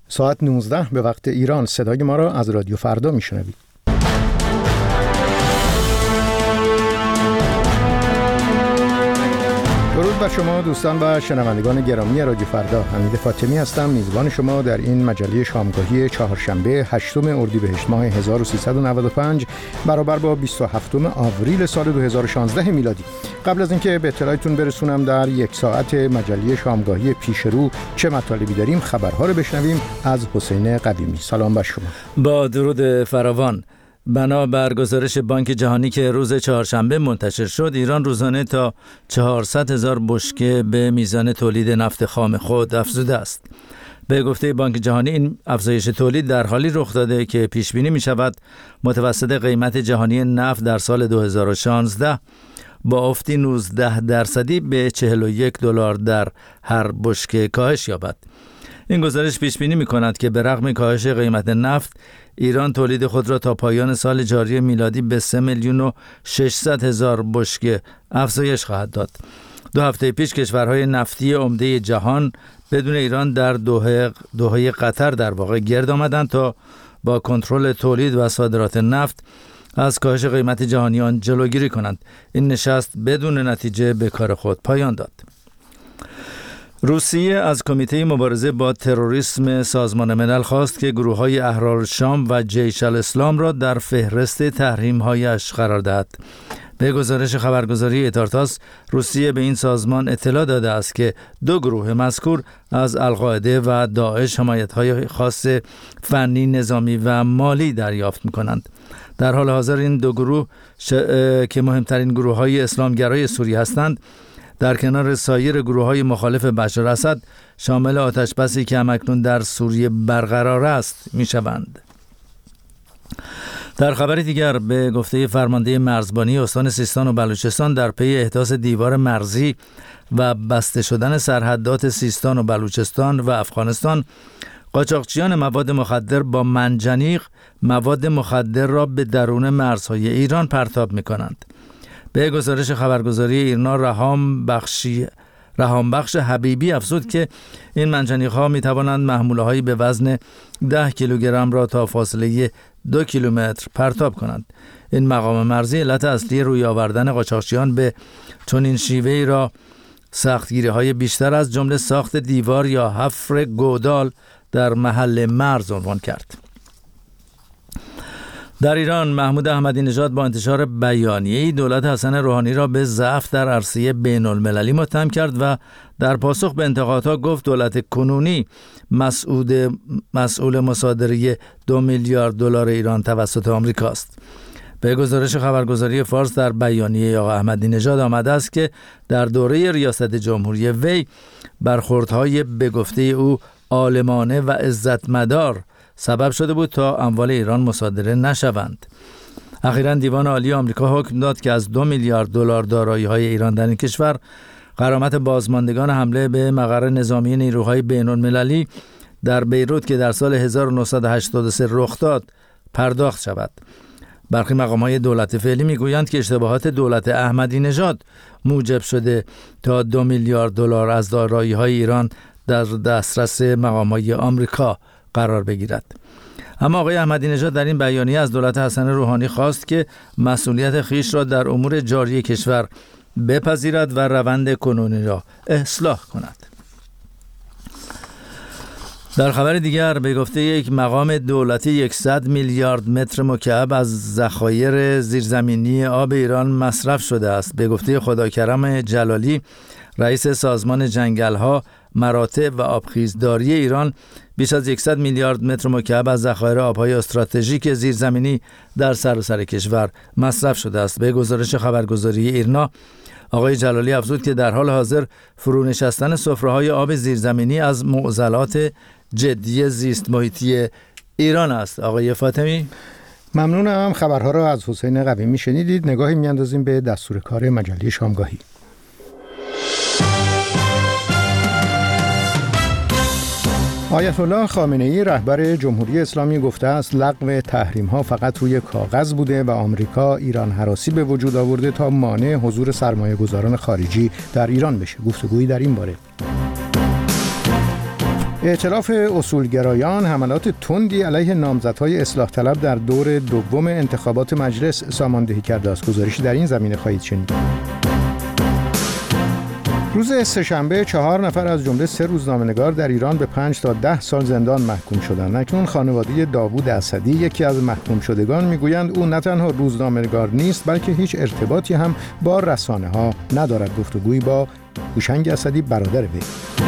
ساعت 19 به وقت ایران صدای ما را از رادیو فردا میشنوید. درود بر شما دوستان و شنوندگان گرامی رادیو فردا. حمید فاطمی هستم، میزبان شما در این مجله شامگاهی چهارشنبه 8 اردیبهشت ماه 1395 برابر با 27 آوریل سال 2016 میلادی. قبل از اینکه به اطلاعتون برسونم در یک ساعت مجله شامگاهی پیشرو چه مطالبی داریم، خبرها رو بشنویم از حسین قدیمی. سلام بر شما. با درود فراوان. بنا بر گزارش بانک جهانی که روز چهارشنبه منتشر شد، ایران روزانه تا 400,000 بشکه به میزان تولید نفت خام خود افزوده است. به گفته بانک جهانی این افزایش تولید در حالی رخ داده که پیش بینی می شود متوسط قیمت جهانی نفت در سال 2016 با افتی 19% به $41 در هر بشکه کاهش یابد. این گزارش پیش بینی می کند که به رغم کاهش قیمت نفت، ایران تولید خود را تا پایان سال جاری میلادی به 3,600,000 بشکه افزایش خواهد داد. 2 هفته پیش کشورهای نفتی عمده جهان بدون ایران در دوحه قطر در واقع گرد آمدند تا با کنترل تولید و صادرات نفت از کاهش قیمت جهانی آن جلوگیری کنند. این نشست بدون نتیجه به کار خود پایان داد. روسیه از کمیته مبارزه با تروریسم سازمان ملل خواست که گروه‌های احرار شام و جیش الاسلام را در فهرست تحریم‌هایش قرار دهد. به گزارش خبرگزاری ایتارتاس، روسیه به این سازمان اطلاع داده است که 2 گروه مذکور از القاعده و داعش حمایت‌های خاص فنی، نظامی و مالی دریافت می‌کنند. در حال حاضر این 2 گروه که مهمترین گروه‌های اسلامگرای سوریه هستند، در کنار سایر گروه‌های مخالف بشار اسد شامل آتش‌بسی که همکنون در سوریه برقرار است می‌شوند. در خبر دیگر، به گفته فرمانده مرزبانی استان سیستان و بلوچستان، در پی احداث دیوار مرزی و بسته شدن سرحدات سیستان و بلوچستان و افغانستان، قاچاقچیان مواد مخدر با منجنیق مواد مخدر را به درون مرزهای ایران پرتاب می‌کنند. به گزارش خبرگزاری ایرنا، رهام بخش حبیبی افزود که این منجنیق‌ها می‌توانند محموله‌هایی به وزن 10 کیلوگرم را تا فاصله 2 کیلومتر پرتاب کنند. این مقام مرزی علت اصلی روی آوردن قاچاقچیان به چنین شیوه‌ای را سختگیری‌های بیشتر از جمله ساخت دیوار یا حفر گودال در محل مرز عنوان کرد. در ایران، محمود احمدی نژاد با انتشار بیانیه‌ای دولت حسن روحانی را به ضعف در عرصه بین‌المللی متهم کرد و در پاسخ به انتقادها گفت دولت کنونی مسئول مصادره $2 میلیارد ایران توسط آمریکاست. به گزارش خبرگزاری فارس، در بیانیه آقای احمدی نژاد آمده است که در دوره ریاست جمهوری وی برخوردهای به گفته او عالمانه و عزتمدار سبب شده بود تا اموال ایران مصادره نشوند. اخیراً دیوان عالی آمریکا حکم داد که از $2 میلیارد دارایی‌های ایران در این کشور غرامت بازماندگان حمله به مقر نظامی نیروهای بین‌المللی در بیروت که در سال 1983 رخ داد پرداخت شود. برخی مقام‌های دولت فعلی می‌گویند که اشتباهات دولت احمدی نژاد موجب شده تا $2 میلیارد از دارایی‌های ایران در دسترس مقام‌های آمریکا قرار بگیرد. اما آقای احمدی نژاد در این بیانیه از دولت حسن روحانی خواست که مسئولیت خویش را در امور جاری کشور بپذیرد و روند کنونی را اصلاح کند. در خبر دیگر، به گفته یک مقام دولتی 100 میلیارد متر مکعب از ذخایر زیرزمینی آب ایران مصرف شده است. به گفته خداکرم جلالی، رئیس سازمان جنگل‌ها، مراتع و آبخیزداری ایران، بیش از 100 میلیارد متر مکعب از ذخایر آب‌های استراتژیک زیرزمینی در سراسر کشور مصرف شده است. به گزارش خبرگزاری ایرنا، آقای جلالی افزود که در حال حاضر فرونشستن سفره‌های آب زیرزمینی از معضلات جدی زیست محیطی ایران است. آقای فاطمی، ممنونم. خبرها را از حسین قویمی شنیدید. نگاهی میاندازیم به دستور کار مجله شامگاهی. آیت الله خامنه‌ای رهبر جمهوری اسلامی گفته است لغو تحریم‌ها فقط روی کاغذ بوده و آمریکا ایران هراسی به وجود آورده تا مانع حضور سرمایه‌گذاران خارجی در ایران بشه. گفتگویی در این باره. ائتلاف اصولگرایان حملات تندی علیه نامزدهای اصلاح طلب در دور دوم انتخابات مجلس ساماندهی کرده است. گزارشی در این زمینه خواهید شنید. روز سه‌شنبه 4 نفر از جمله 3 روزنامه‌نگار در ایران به 5 تا 10 سال زندان محکوم شدند. اکنون خانواده داوود اسدی، یکی از محکوم شدگان، میگویند او نه تنها روزنامه‌نگار نیست بلکه هیچ ارتباطی هم با رسانه‌ها ندارد. گفتگویی با هوشنگ اسدی برادر وی.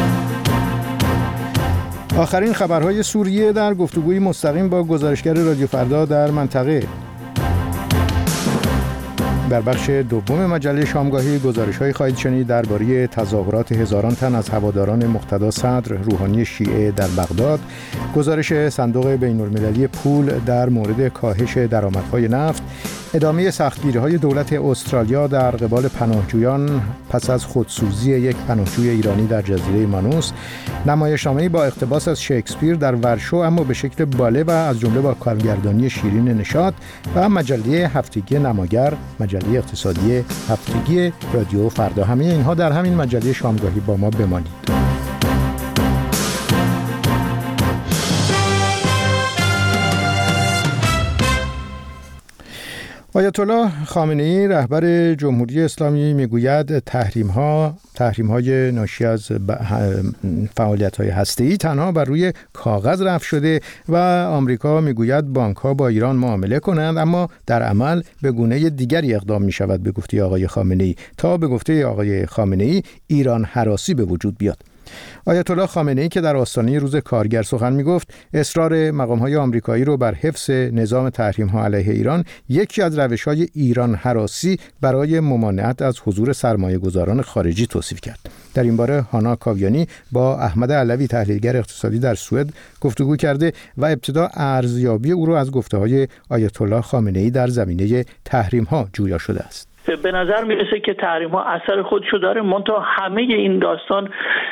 آخرین خبرهای سوریه در گفتگوی مستقیم با گزارشگر رادیو فردا در منطقه. در بخش دوم مجله شامگاهی گزارش‌هایی خواهید شنید درباره تظاهرات هزاران تن از هواداران مقتدا صدر روحانی شیعه در بغداد، گزارش صندوق بین‌المللی پول در مورد کاهش درآمدهای نفت، ادامه سختگیری‌های دولت استرالیا در قبال پناهجویان پس از خودسوزی یک پناهجوی ایرانی در جزیره مانوس، نمایشنامه‌ای با اقتباس از شکسپیر در ورشو اما به شکل باله و از جمله با کارگردانی شیرین نشاط، و مجله هفتگی نماگر، مجله اقتصادی هفتگی رادیو فردا. همه اینها در همین مجله شامگاهی. با ما بمانید. آیت الله خامنه‌ای رهبر جمهوری اسلامی میگوید تحریم‌های ناشی از فعالیت‌های هسته‌ای تنها بر روی کاغذ رفع شده و آمریکا میگوید بانک‌ها با ایران معامله کنند، اما در عمل به گونه دیگری اقدام می‌شود به گفته آقای خامنه‌ای تا به گفته آقای خامنه‌ای ایران هراسی به وجود بیاد. آیت الله خامنه‌ای که در آستانه روز کارگر سخن میگفت، اصرار مقام‌های آمریکایی رو بر حفظ نظام تحریم‌ها علیه ایران یکی از روش‌های ایران هراسی برای ممانعت از حضور سرمایه‌گذاران خارجی توصیف کرد. در این باره هانا کاویانی با احمد علوی تحلیلگر اقتصادی در سوئد گفتگو کرده و ابتدا ارزیابی او را از گفته‌های آیت الله خامنه‌ای در زمینه تحریم‌ها جویا شده است. به نظر میرسه که تحریم ها اثر خودشو داره، منتها همه این داستان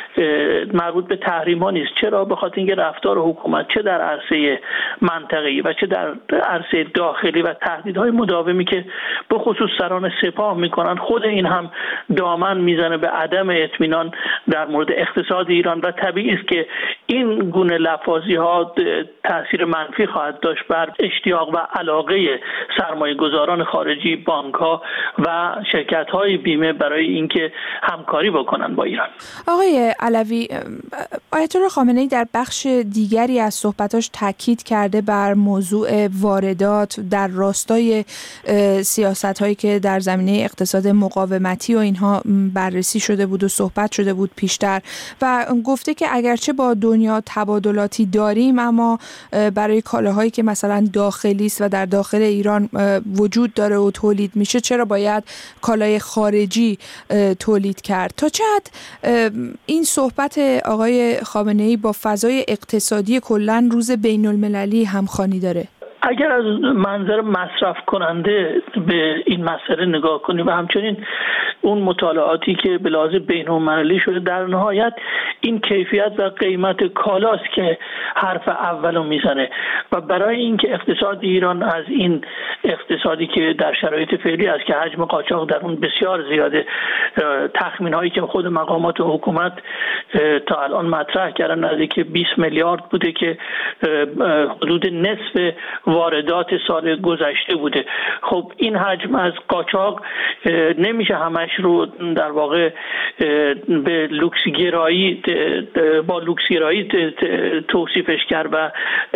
مربوط به تحریم ها نیست. چرا؟ به خاطر اینکه رفتار حکومت چه در عرصه منطقه‌ای و چه در عرصه داخلی و تهدیدهای مداومی که به خصوص سران سپاه میکنن، خود این هم دامن میزنه به عدم اطمینان در مورد اقتصاد ایران و طبیعی است که این گونه لفاظی ها تاثیر منفی خواهد داشت بر اشتیاق و علاقه سرمایه‌گذاران خارجی، بانک ها و شرکت‌های بیمه برای اینکه همکاری بکنن با ایران. آقای علوی، آیت الله خامنه‌ای در بخش دیگری از صحبتاش تاکید کرده بر موضوع واردات در راستای سیاست‌هایی که در زمینه اقتصاد مقاومتی و اینها بررسی شده بود و صحبت شده بود پیشتر، و گفته که اگرچه با دنیا تبادلاتی داریم، اما برای کالاهایی که مثلا داخلی است و در داخل ایران وجود داره و تولید میشه، چرا باید کالای خارجی تولید کرد؟ تا چه حد این صحبت آقای خامنه‌ای با فضای اقتصادی کلاً روز بین‌المللی همخوانی داره؟ اگر از منظر مصرف کننده به این مسئله نگاه کنیم و همچنین اون مطالعاتی که به لحاظ بین‌المللی شده، در نهایت این کیفیت و قیمت کالاست که حرف اولو میزنه و برای اینکه اقتصاد ایران از این اقتصادی که در شرایط فعلی است که حجم قاچاق در اون بسیار زیاده، تخمین هایی که خود مقامات و حکومت تا الان مطرح کردن نزدیک 20 میلیارد بوده که حدود نصف واردات سال گذشته بوده. خب این حجم از قاچاق نمیشه همش رو در واقع به لوکسگرایی با لوکسگرایی توصیفش کرد و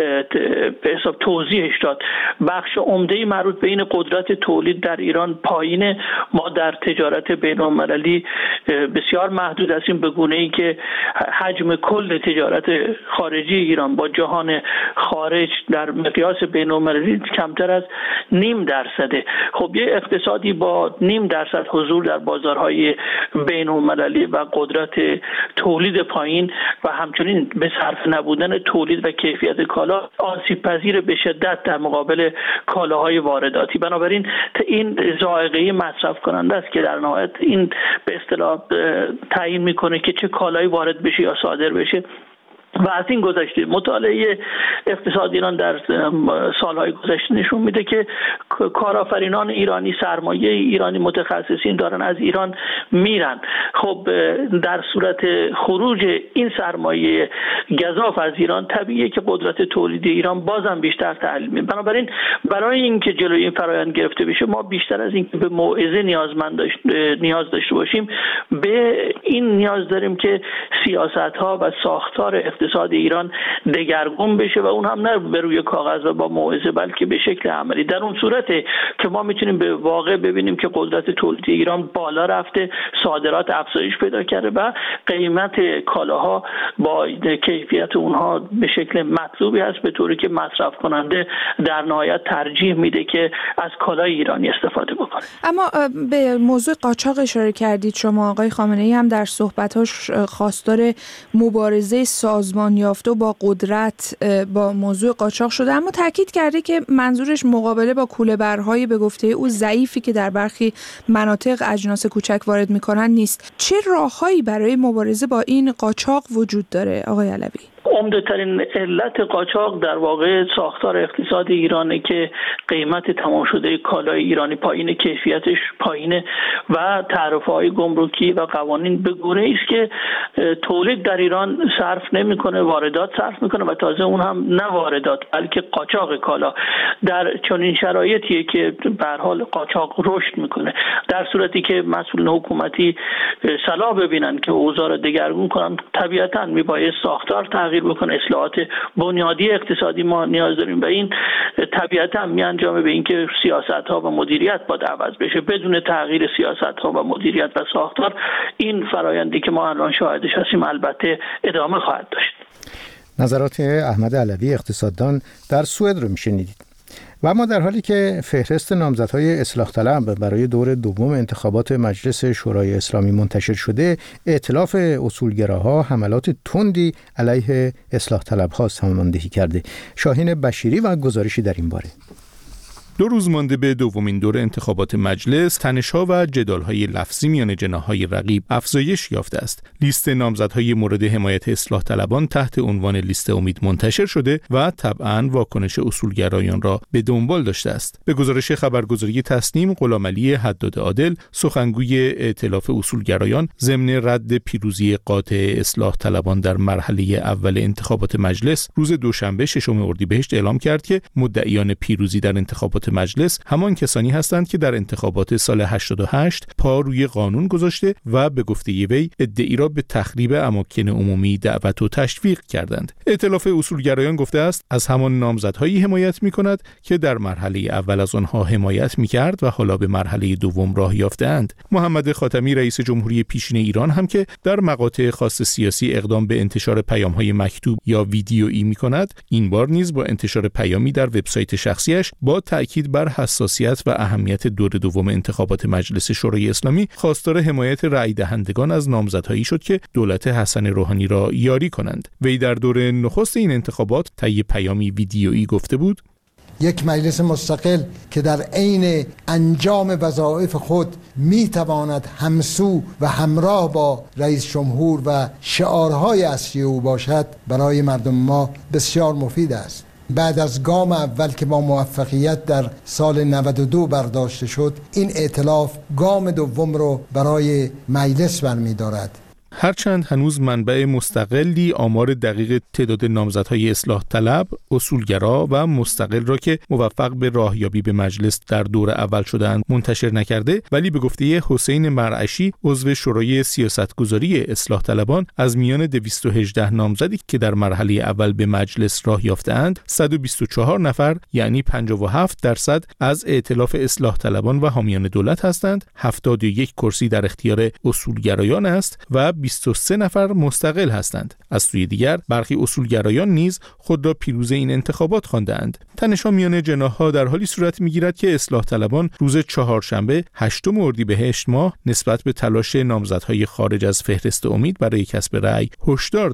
به حساب توضیحش داد. بخش عمده‌ای مربوط به این قدرت تولید در ایران پایینه. ما در تجارت بین‌المللی بسیار محدود هستیم به گونه‌ای که حجم کل تجارت خارجی ایران با جهان خارج در مقیاس بین‌المللی کمتر از 0.5%. خب یه اقتصادی با 0.5% حضور در بازارهای بین‌المللی و قدرت تولید پایین و همچنین به صرف نبودن تولید و کیفیت کالا آسیب پذیر به شدت در مقابل کالاهای وارداتی. بنابراین این ذائقه مصرف کننده است که در نهایت این به اصطلاح تعیین میکنه که چه کالایی وارد بشه یا صادر بشه. و از این گذشته مطالعه اقتصاد ایران در سالهای گذشته نشون میده که کارآفرینان ایرانی، سرمایه ایرانی، متخصصین دارن از ایران میرن. خب در صورت خروج این سرمایه گزاف از ایران طبیعیه که قدرت تولیدی ایران بازم بیشتر تحلیل میشه. بنابراین برای اینکه جلوی این فرآیند گرفته بشه ما بیشتر از اینکه به موعظه نیاز داشته باشیم به این نیاز داریم که سیاست‌ها و ساختار اقتصاد ایران دگرگون بشه و اون هم نه به روی کاغذ و با موعظه بلکه به شکل عملی. در اون صورته که ما میتونیم به واقع ببینیم که قدرت تولیدی ایران بالا رفته، صادرات افزایش پیدا کرده و قیمت کالاها با کیفیت اونها به شکل مطلوبی هست، به طوری که مصرف کننده در نهایت ترجیح میده که از کالای ایرانی استفاده بکنه. اما به موضوع قاچاق اشاره کردید شما. آقای خامنه‌ای هم در صحبتاش خواستار مبارزه سازمان یافته و با قدرت با موضوع قاچاق شده، اما تاکید کرده که منظورش مقابله با کوله‌برهای به گفته او ضعیفی که در برخی مناطق اجناس کوچک وارد می‌کنند نیست. چه راههایی برای مبارزه با این قاچاق وجود داره آقای علوی؟ عمده‌ترین علت قاچاق در واقع ساختار اقتصاد ایرانه که قیمت تمام شده کالای ایرانی پایین، کیفیتش پایینه و تعرفه‌های گمرکی و قوانین به گونه‌ای است که تولید در ایران صرف نمی‌کنه، واردات صرف می‌کنه و تازه اون هم نه واردات بلکه قاچاق کالا. در چنین شرایطیه که به هر حال قاچاق رشد می‌کنه. در صورتی که مسئولین حکومتی صلاح ببینن که اوضاع را دگرگون کنن، طبیعتاً میبایست ساختار تغییر بکنه. اصلاحات بنیادی اقتصادی ما نیاز داریم و این طبیعتاً میانجامه به اینکه سیاست‌ها و مدیریت باید عوض بشه. بدون تغییر سیاست‌ها و مدیریت و ساختار این فرآیندی که ما الان شاهدش هستیم البته ادامه خواهد داشت. نظرات احمد علوی اقتصاددان در سوئد رو میشنیدید. و اما در حالی که فهرست نامزدهای اصلاح طلب برای دور دوم انتخابات مجلس شورای اسلامی منتشر شده، ائتلاف اصولگراها حملات تندی علیه اصلاح طلبها ساماندهی کرده. شاهین بشیری و گزارشی در این باره. 2 روز مانده به دومین دور انتخابات مجلس، تنش‌ها و جدال‌های لفظی میان جناح‌های رقیب افزایش یافته است. لیست نامزدهای مورد حمایت اصلاح طلبان تحت عنوان لیست امید منتشر شده و طبعاً واکنش اصولگرایان را به دنبال داشته است. به گزارش خبرگزاری تسنیم، غلامعلی حداد عادل، سخنگوی ائتلاف اصولگرایان، ضمن رد پیروزی قاطع اصلاح طلبان در مرحله اول انتخابات مجلس، روز دوشنبه 6 اردیبهشت اعلام کرد که مدعیان پیروزی در انتخابات مجلس همان کسانی هستند که در انتخابات سال 88 پا روی قانون گذاشته و به گفته وی ادعی را به تخریب اماکن عمومی دعوت و تشویق کردند. ائتلاف اصولگرایان گفته است از همان نامزدهایی حمایت می‌کند که در مرحله اول از آنها حمایت می‌کرد و حالا به مرحله دوم راه یافته‌اند. محمد خاتمی رئیس جمهوری پیشین ایران هم که در مقاطع خاص سیاسی اقدام به انتشار پیام‌های مکتوب یا ویدیویی می‌کند، این بار نیز با انتشار پیامی در وبسایت شخصیش با تأکید بر حساسیت و اهمیت دور دوم انتخابات مجلس شورای اسلامی خواستار حمایت رأی دهندگان از نامزدهایی شد که دولت حسن روحانی را یاری کنند. وی در دور نخست این انتخابات طی پیامی ویدیویی گفته بود: یک مجلس مستقل که در عین انجام وظایف خود میتواند همسو و همراه با رئیس جمهور و شعارهای اصلی او باشد برای مردم ما بسیار مفید است. بعد از گام اول که با موفقیت در سال 92 برداشته شد، این ائتلاف گام دوم رو برای مجلس برمی‌دارد. هرچند هنوز منبع مستقلی آمار دقیق تعداد نامزدهای اصلاح طلب، اصولگرا و مستقل را که موفق به راهیابی به مجلس در دور اول شدند منتشر نکرده، ولی به گفته حسین مرعشی، عضو شورای سیاستگذاری اصلاح طلبان، از میان 218 نامزدی که در مرحله اول به مجلس راه یافته‌اند، 124 نفر یعنی 57% از ائتلاف اصلاح طلبان و حامیان دولت هستند، 71 کرسی در اختیار اصولگرایان است و 23 نفر مستقل هستند. از سوی دیگر برخی اصولگرایان نیز خود را پیروز این انتخابات خواندند. تنش‌ها میان جناح‌ها در حالی صورت می‌گیرد که اصلاح طلبان روز چهارشنبه 8 اردیبهشت ماه نسبت به تلاش نامزدهای خارج از فهرست امید برای کسب رأی هشدار داد.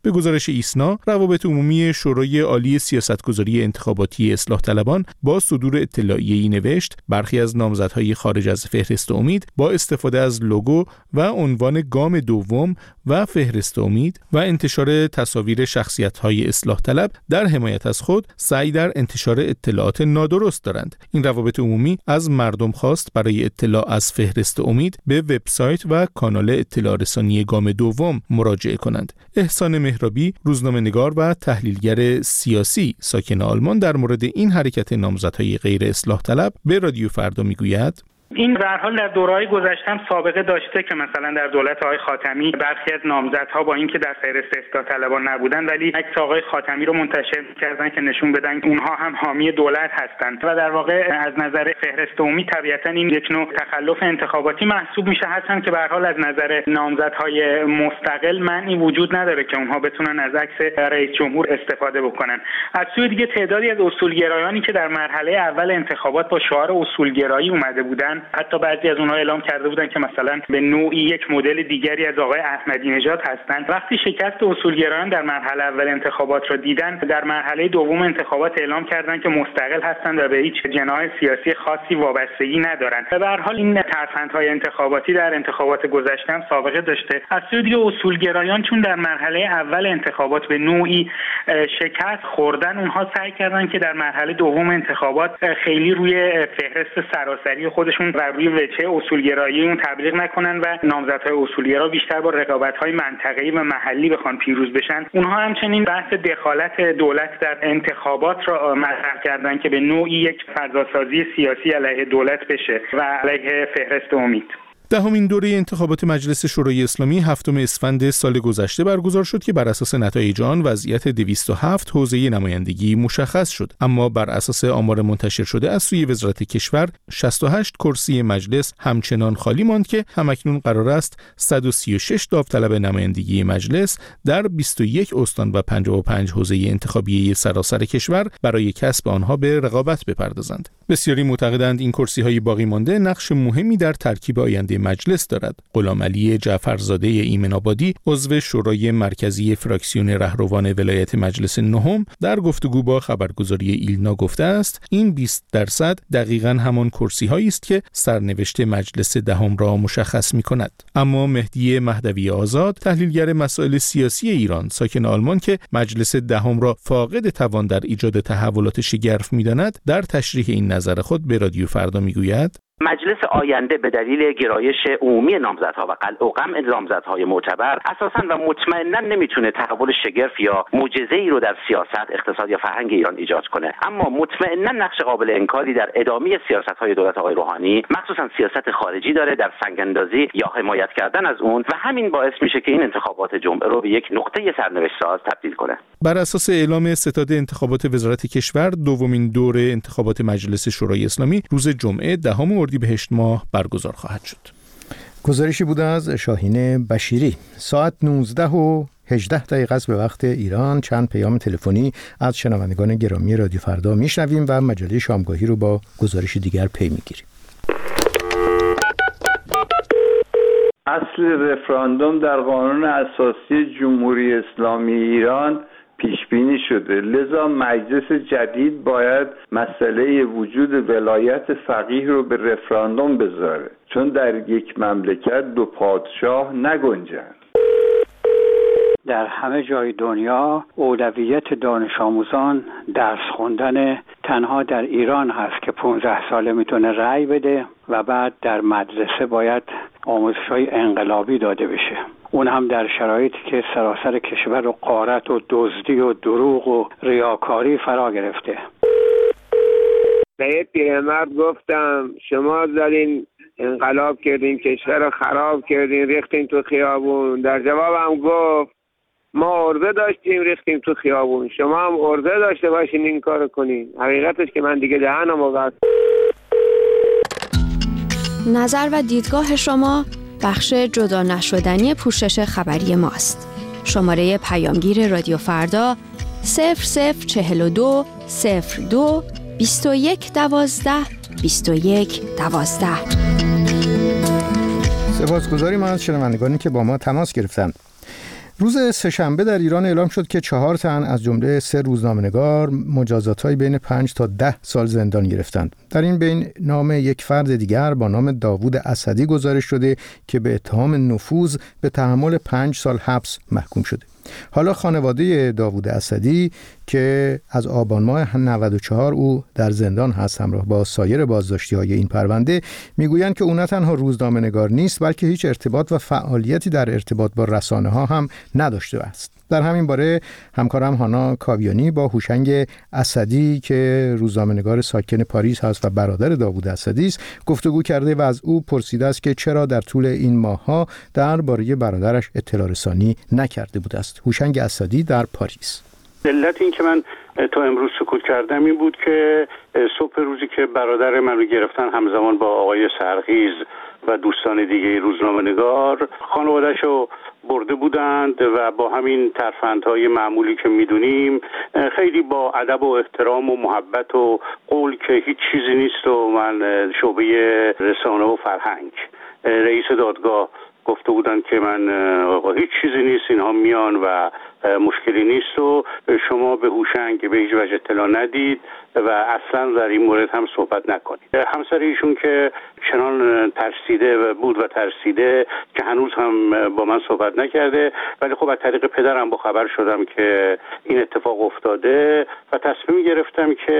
به گزارش ایسنا، روابط عمومی شورای عالی سیاستگذاری انتخاباتی اصلاح طلبان با صدور اطلاعیه‌ای نوشت برخی از نامزدهای خارج از فهرست امید با استفاده از لوگو و عنوان گام دوم و فهرست امید و انتشار تصاویر شخصیت‌های اصلاح طلب در حمایت از خود سعی در انتشار اطلاعات نادرست دارند. این روابط عمومی از مردم خواست برای اطلاع از فهرست امید به وبسایت و کانال اطلاع رسانی گام دوم مراجعه کنند. احسان مهرابی، روزنامه‌نگار و تحلیلگر سیاسی ساکن آلمان، در مورد این حرکت نامزدهای غیر اصلاح طلب به رادیو فردا میگوید: این به هر حال در دوره‌های گذشته هم سابقه داشته که مثلا در دولت آقای خاتمی برخی از نامزدها با اینکه در فهرست اصلاح طلبان نبودن ولی عکس آقای خاتمی رو منتشر می‌کردن که نشون بدن اونها هم حامی دولت هستند و در واقع از نظر فهرست امید طبیعتاً این یک نوع تخلف انتخاباتی محسوب میشه، هرچند که به هر حال از نظر نامزدهای مستقل معنی وجود نداره که اونها بتونن از عکس رئیس جمهور استفاده بکنن. از سوی دیگه تعدادی از اصولگرایانی که در مرحله اول انتخابات با شعار اصولگرایی اومده بودن، حتی بعضی از اونها اعلام کرده بودن که مثلا به نوعی یک مدل دیگری از آقای احمدی نژاد هستند، وقتی شکست اصولگرایان در مرحله اول انتخابات را دیدن، در مرحله دوم انتخابات اعلام کردند که مستقل هستند و به هیچ جناح سیاسی خاصی وابستگی ندارند. و به هر حال این ترفندهای انتخاباتی در انتخابات گذشته هم سابقه داشته. از سوی دیگه اصولگرایان چون در مرحله اول انتخابات به نوعی شکست خوردن، اونها سعی کردند که در مرحله دوم انتخابات خیلی روی فهرست سراسری خودشون و روی وجه اصولگرایی اون تبلیغ نکنن و نامزدهای اصولگرا بیشتر با رقابت‌های منطقه‌ای و محلی بخوان پیروز بشن. اونها همچنین بحث دخالت دولت در انتخابات را مطرح کردن که به نوعی یک فضاسازی سیاسی علیه دولت بشه و علیه فهرست امید. دهمین دوره انتخابات مجلس شورای اسلامی 7 اسفند سال گذشته برگزار شد که بر اساس نتایج آن وضعیت 207 حوزه نمایندگی مشخص شد، اما بر اساس آمار منتشر شده از سوی وزارت کشور 68 کرسی مجلس همچنان خالی ماند که همکنون قرار است 136 داوطلب نمایندگی مجلس در 21 استان و 55 حوزه انتخابی سراسر کشور برای کسب آنها به رقابت بپردازند. بسیاری معتقدند این کرسی‌های باقی مانده نقش مهمی در ترکیب آینده مجلس دارد. غلامعلی جعفرزاده ایمن‌آبادی، عضو شورای مرکزی فراکسیون رهروان ولایت مجلس نهم، در گفتگو با خبرگزاری ایلنا گفته است این 20% دقیقاً همان کرسی‌هایی است که سرنوشت مجلس دهم را مشخص می‌کند. اما مهدی مهدوی آزاد، تحلیلگر مسائل سیاسی ایران ساکن آلمان که مجلس دهم را فاقد توان در ایجاد تحولات شگرف می‌داند، در تشریح این نظر خود به رادیو فردا می‌گوید: مجلس آینده به دلیل گرایش عمومی نامزدها و قلع و قمع نامزدهای معتبر اساساً و مطمئناً نمیتونه تحول شگرف یا معجزه‌ای رو در سیاست، اقتصاد یا فرهنگ ایران ایجاد کنه، اما مطمئناً نقش قابل انکاری در ادامه سیاست‌های دولت آقای روحانی، مخصوصاً سیاست خارجی داره، در سنگ‌اندازی یا حمایت کردن از اون، و همین باعث میشه که این انتخابات جمعه رو به یک نقطه سرنوشت ساز تبدیل کنه. بر اساس اعلام ستاد انتخابات وزارت کشور، دومین دوره انتخابات مجلس شورای اسلامی روز جمعه 10 اردیبهشت ماه برگزار خواهد شد. گزارشی بود از شاهین بشیری. ساعت 19:18 است به وقت ایران. چند پیام تلفنی از شنوندگان گرامی رادیو فردا میشنویم و مجله شامگاهی رو با گزارشی دیگر پی میگیریم. اصل رفراندوم در قانون اساسی جمهوری اسلامی ایران پیش بینی شده، لذا مجلس جدید باید مسئله وجود ولایت فقیه رو به رفراندوم بذاره، چون در یک مملکت دو پادشاه نگنجند. در همه جای دنیا اولویت دانش آموزان درس خوندن تنها در ایران هست که 15 ساله میتونه رأی بده و بعد در مدرسه باید آموزش‌های انقلابی داده بشه، اون هم در شرایطی که سراسر کشور و غارت و دزدی و دروغ و ریاکاری فرا گرفته. به یه پیرمرد گفتم شما زدین انقلاب کردین، کشور رو خراب کردین، ریختین تو خیابون. در جوابم گفت ما عرضه داشتیم ریختیم تو خیابون، شما هم عرضه داشته باشین این کارو کنین. حقیقتش که من دیگه دهنمو بست. نظر و دیدگاه شما بخش جدا نشدنی پوشش خبری ماست. شماره پیامگیر رادیو فردا 0042 02 21 12 21 12. سپاسگزاریم از شنوندگانی که با ما تماس گرفتند. روز سه‌شنبه در ایران اعلام شد که 4 تن از جمله 3 روزنامه‌نگار مجازات‌های بین 5 تا 10 سال زندان گرفتند. در این بین نام یک فرد دیگر با نام داوود اسدی گزارش شده که به اتهام نفوذ به تحمل 5 سال حبس محکوم شده. حالا خانواده داوود اسدی که از آبان ماه 94 او در زندان هست همراه با سایر بازداشتی‌های این پرونده میگویند که او نه تنها روزنامه‌نگار نیست بلکه هیچ ارتباط و فعالیتی در ارتباط با رسانه‌ها هم نداشته است. در همین باره همکارم هانا کاویانی با هوشنگ اسدی که روزنامه‌نگار ساکن پاریس هست و برادر داوود اسدی است گفتگو کرده و از او پرسیده است که چرا در طول این ماه‌ها درباره برادرش اطلاع رسانی نکرده بوده است. هوشنگ اسدی در پاریس. علت این که من تا امروز سکوت کردم این بود که صبح روزی که برادر من رو گرفتن همزمان با آقای سرخیز و دوستان دیگه روزنامه‌نگار خانواده‌شو برده بودند و با همین ترفندهای معمولی که میدونیم خیلی با ادب و احترام و محبت و قول که هیچ چیزی نیست و من شعبه رسانه و فرهنگ رئیس دادگاه گفته بودن که من هیچ چیزی نیست، اینها میان و مشکلی نیست و شما به هوشنگ به هیچ وجه اطلاع ندید و اصلا در این مورد هم صحبت نکنید. همسر ایشون که چنان ترسیده بود و ترسیده که هنوز هم با من صحبت نکرده، ولی خب از طریق پدرم با خبر شدم که این اتفاق افتاده و تصمیم گرفتم که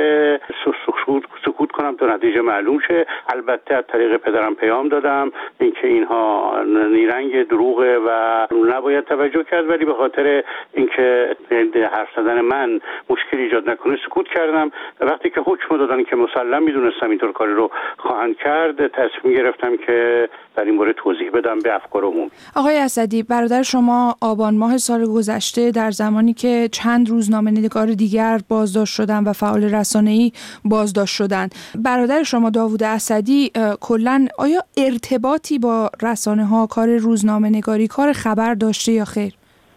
سکوت کنم تا نتیجه معلوم شه. البته از طریق پدرم پیام دادم اینکه اینها نیرنگ دروغه و نباید توجه کرد، ولی به خاطر اینکه حرف زدن من مشکل ایجاد نکنه سکوت کردم. وقتی که حکم دادن که مسلم میدونستم اینطور کاری رو خواهند کرد، تصمیم گرفتم که در این مورد توضیح بدم به افکار عمومی. آقای اسدی، برادر شما آبان ماه سال گذشته در زمانی که چند روزنامه‌نگار دیگر بازداشت شدند و فعال رسانه‌ای بازداشت شدند، برادر شما داوود اسدی کلاً آیا ارتباطی با رسانه‌ها، کار روزنامه‌نگاری، کار خبر داشته یا خیر؟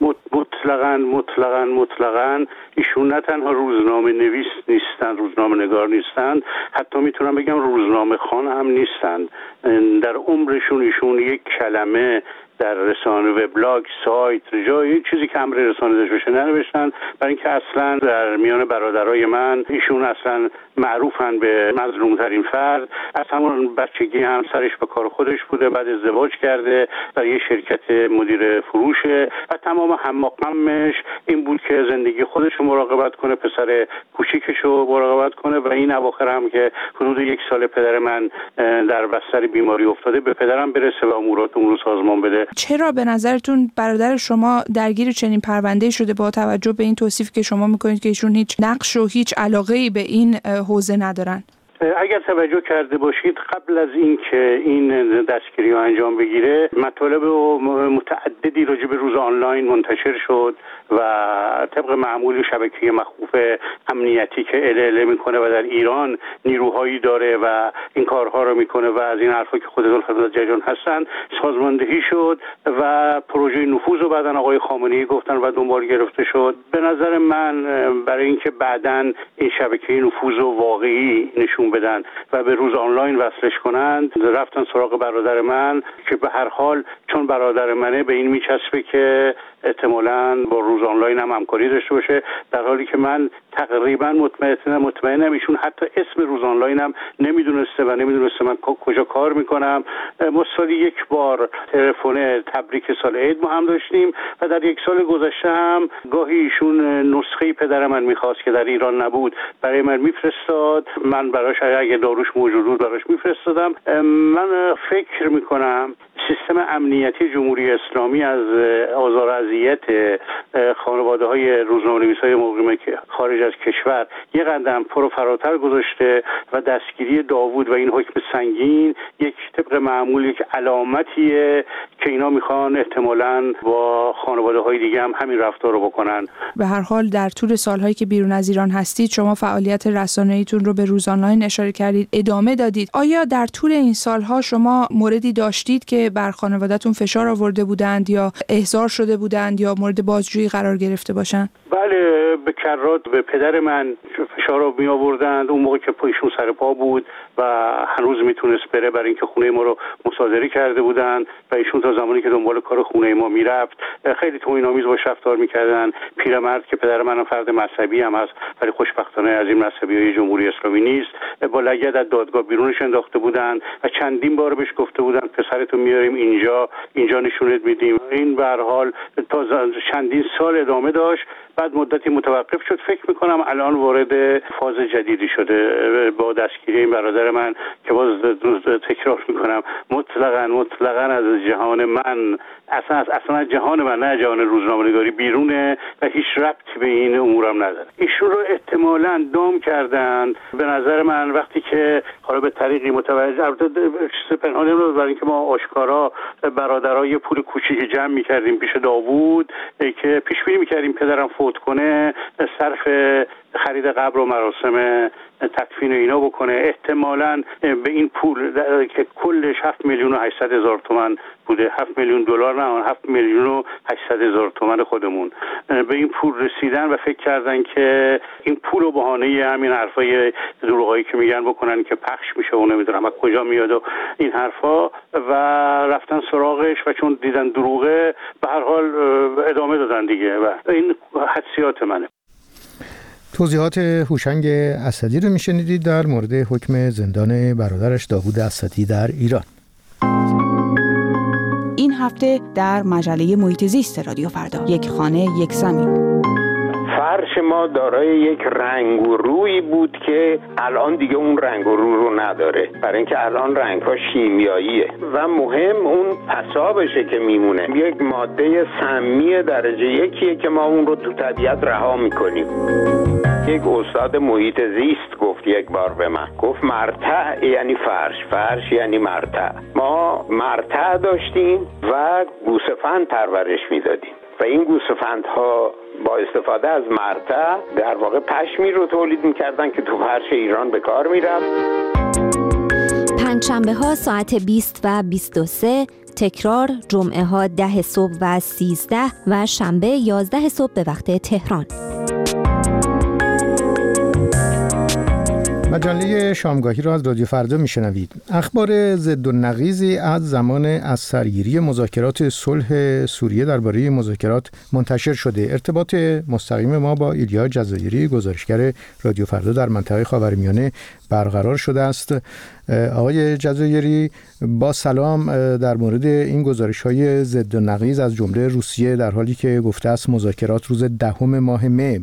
مطلقاً ایشون نه تنها روزنامه نویس نیستن، روزنامه نگار نیستن، حتی میتونم بگم روزنامه خوان هم نیستن. در عمرشون ایشون یک کلمه در رسانه، وبلاگ، سایت، جایی چیزی که امر رسانه داشته باشه ننوشتن، برای اینکه اصلا در میان برادرای من ایشون اصلا معروفن به مظلومترین فرد. از همون بچگی هم سرش به کار خودش بوده، بعد ازدواج کرده، در یه شرکت مدیر فروشه و تمام هم و غمش این بود که زندگی خودش رو مراقبت کنه، پسر کوچیکش رو مراقبت کنه و این اواخر هم که حدود 1 سال پدر من در بستر بیماری افتاده به پدرم برسه و امورات رو سازمان بده. چرا به نظرتون برادر شما درگیر چنین پرونده‌ای شده با توجه به این توصیف که شما میکنید که ایشون هیچ نقش و هیچ علاقه‌ای به این حوزه ندارن؟ اگر توجه کرده باشید قبل از این که این دستگیری رو انجام بگیره مطالب متعددی راجع به روز آنلاین منتشر شد و طبق معمول شبکه مخوف امنیتی که اله میکنه و در ایران نیروهایی داره و این کارها رو میکنه و از این حرفا که خود ذوالفضل جریان هستن سازماندهی شد و پروژه نفوذ رو بعدن آقای خامنه‌ای گفتن و دنبال گرفته شد. به نظر من برای اینکه بعدن این شبکه نفوذ رو واقعی نشون بدن و به روز آنلاین وصلش کنند رفتن سراغ برادر من که به هر حال چون برادر منه به این میچسبه که احتمالاً با روز آنلاین هم همکاری داشته باشه، در حالی که من تقریبا مطمئنم ایشون حتی اسم روز آنلاین هم نمیدونسته من کجا کار میکنم. ما سالی 1 بار تلفن تبریک سال عید ما هم داشتیم و در 1 سال گذشته هم گاهی ایشون نسخه پدر من میخواست که در ایران نبود برای من میفرستاد، من براش اگه داروش موجود بود براش میفرستادم. من فکر میکنم سیستم امنیتی جمهوری اسلامی از آزار اذیت خانواده‌های روزنامه‌نویسای مقیم که خارج از کشور یه قدم فراتر گذاشته و دستگیری داوود و این حکم سنگین یک طبق معمول یک علامتیه که اینا میخوان احتمالاً با خانواده‌های دیگه هم همین رفتار رو بکنن. به هر حال در طول سالهایی که بیرون از ایران هستید شما فعالیت رسانه‌ایتون رو به روز آنلاین اشاره کردید، ادامه دادید. آیا در طول این سالها شما موردی داشتید که که بر خانواده‌تون فشار آورده بودند یا احضار شده بودند یا مورد بازجویی قرار گرفته باشن؟ بله، به کرات به پدر من فشار رو می آوردند اون موقع که ایشون سر پا بود و هنوز میتونست بره، برای اینکه خونه ما رو مصادره کرده بودند و ایشون تا زمانی که دنبال کار خونه ما میرفت خیلی توهین‌آمیز باش رفتار میکردن. پیرمرد که پدر منم فرد مذهبی هم هست ولی خوشبختانه از این مذهبی‌های جمهوری اسلامی نیست، با لگد از دادگاه بیرونش انداخته بودند و چندین بار بهش گفته بودند پسرتو میاریم اینجا نشونت میدیم. این به هر حال تا چندین سال ادامه داشت، بعد مدتی متوقف شد. فکر میکنم الان وارد فاز جدیدی شده با دستگیری این برادر من که باز تکرار میکنم مطلقاً از جهان من، اصلا از جهان من، نه جهان روزنامه‌نگاری بیرونه و هیچ ربطی به این امورم نداره. ایشون رو احتمالاً دام کردن به نظر من وقتی که حالا به طریقی متوجه، البته چیز پنهانی نبود، برای اینکه ما آشکارا برادرای پول کوچیکی جمع میکردیم پیش داوود که پیش بینی میکردیم پدرم فوت کنه، صرف خرید قبر و مراسم تدفین اینا بکنه. احتمالاً به این پول که کلش 7,800,000 تومان بوده، 7 میلیون دلار نه، 7,800,000 تومان خودمون، به این پول رسیدن و فکر کردن که این پول و بهانه همین حرفای دروغایی که میگن بکنن که پخش میشه و نمیدونم از کجا میاد و این حرفا، و رفتن سراغش و چون دیدن دروغه به هر حال ادامه دادن دیگه. و این حدسیات منه. توضیحات هوشنگ اسدی رو میشنیدید در مورد حکم زندان برادرش داوود اسدی در ایران. این هفته در مجله محیط زیست رادیو فردا، یک خانه یک زمین. فرش ما دارای یک رنگ و روی بود که الان دیگه اون رنگ و رو رو نداره، برای اینکه الان رنگ‌ها شیمیاییه و مهم اون پسابشه که میمونه. یک ماده سمی درجه یکیه که ما اون رو تو طبیعت رها میکنیم. یک استاد محیط زیست گفت یک بار به من، گفت مرتع یعنی فرش یعنی مرتع. ما مرتع داشتیم و گوسفند پرورش میدادیم و این گوسفندها با استفاده از مرتع در واقع پشمی رو تولید میکردن که تو فرش ایران به کار میرفت. پنجشنبه ها ساعت 20 و 23، تکرار جمعه ها 10 صبح و 13 و شنبه 11 صبح به وقت تهران. مجله شامگاهی را از رادیو فردا میشنوید. اخبار ضد و نقیضی از زمان از سرگیری مذاکرات صلح سوریه درباره مذاکرات منتشر شده. ارتباط مستقیم ما با ایلیا جزایری، گزارشگر رادیو فردا در منطقه خاورمیانه برقرار شده است. آقای جزایری با سلام، در مورد این گزارش‌های ضد و نقیض از جمله روسیه در حالی که گفته است مذاکرات روز 10 ماه مه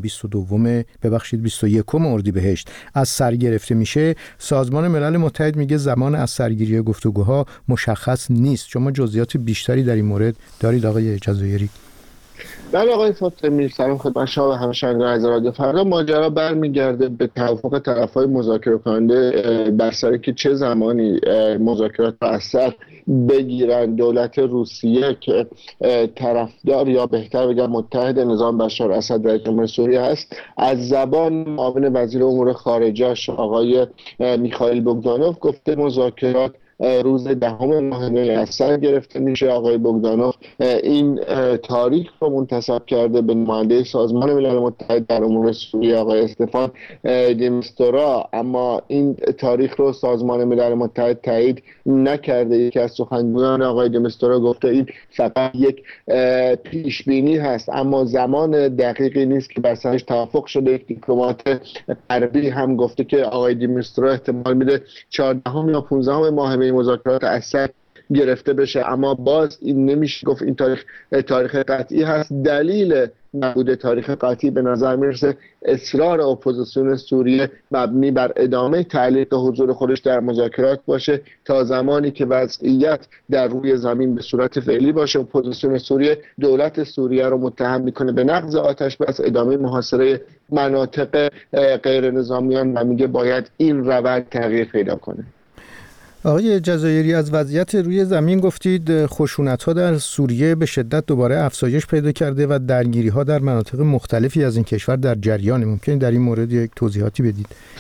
21 اردیبهشت از سر گرفته میشه، سازمان ملل متحد میگه زمان از سرگیری گفتگوها مشخص نیست. شما جزئیات بیشتری در این مورد دارید آقای جزایری؟ بله آقای فاطمی، سلام خدمت شما و همشنگان از رادیو فردا. ماجرا برمیگرده به توافق طرف‌های مذاکره کننده بر سر که چه زمانی مذاکرات را از سر بگیرن. دولت روسیه که طرفدار یا بهتر بگم متحد نظام بشار اسد رئیس جمهوری سوریه هست، از زبان معاون وزیر امور خارجه‌اش آقای میخائیل بوگدانوف گفته مذاکرات روز 10 ماه مه از سر گرفته میشه. آقای بوگدانوف این تاریخ رو منتسب کرده به نماینده سازمان ملل متحد در امور سوریه آقای استفان دی میستورا، اما این تاریخ رو سازمان ملل متحد تایید نکرده. یکی از سخنگویان آقای دی میستورا گفته این فقط یک پیش بینی هست اما زمان دقیقی نیست که بر سرش توافق شده. یک دیپلمات غربی هم گفته که آقای دی میستورا احتمال میده 14 یا 15 ماه مذاکرات از سر گرفته بشه، اما باز این نمیشه گفت این تاریخ قطعی هست. دلیل نبود تاریخ قطعی به نظر میرسه اصرار اپوزیسیون سوریه مبنی بر ادامه تعلیق حضور خودش در مذاکرات باشه تا زمانی که وضعیت در روی زمین به صورت فعلی باشه. اپوزیسیون سوریه دولت سوریه رو متهم میکنه به نقض آتش بس، ادامه محاصره مناطق غیر نظامیان و میگه باید این روند تغییر پیدا کنه. آقای جزایری، از وضعیت روی زمین گفتید. خشونت‌ها در سوریه به شدت دوباره افزایش پیدا کرده و درگیری‌ها در مناطق مختلفی از این کشور در جریان. ممکن در این مورد یک توضیحاتی بدید؟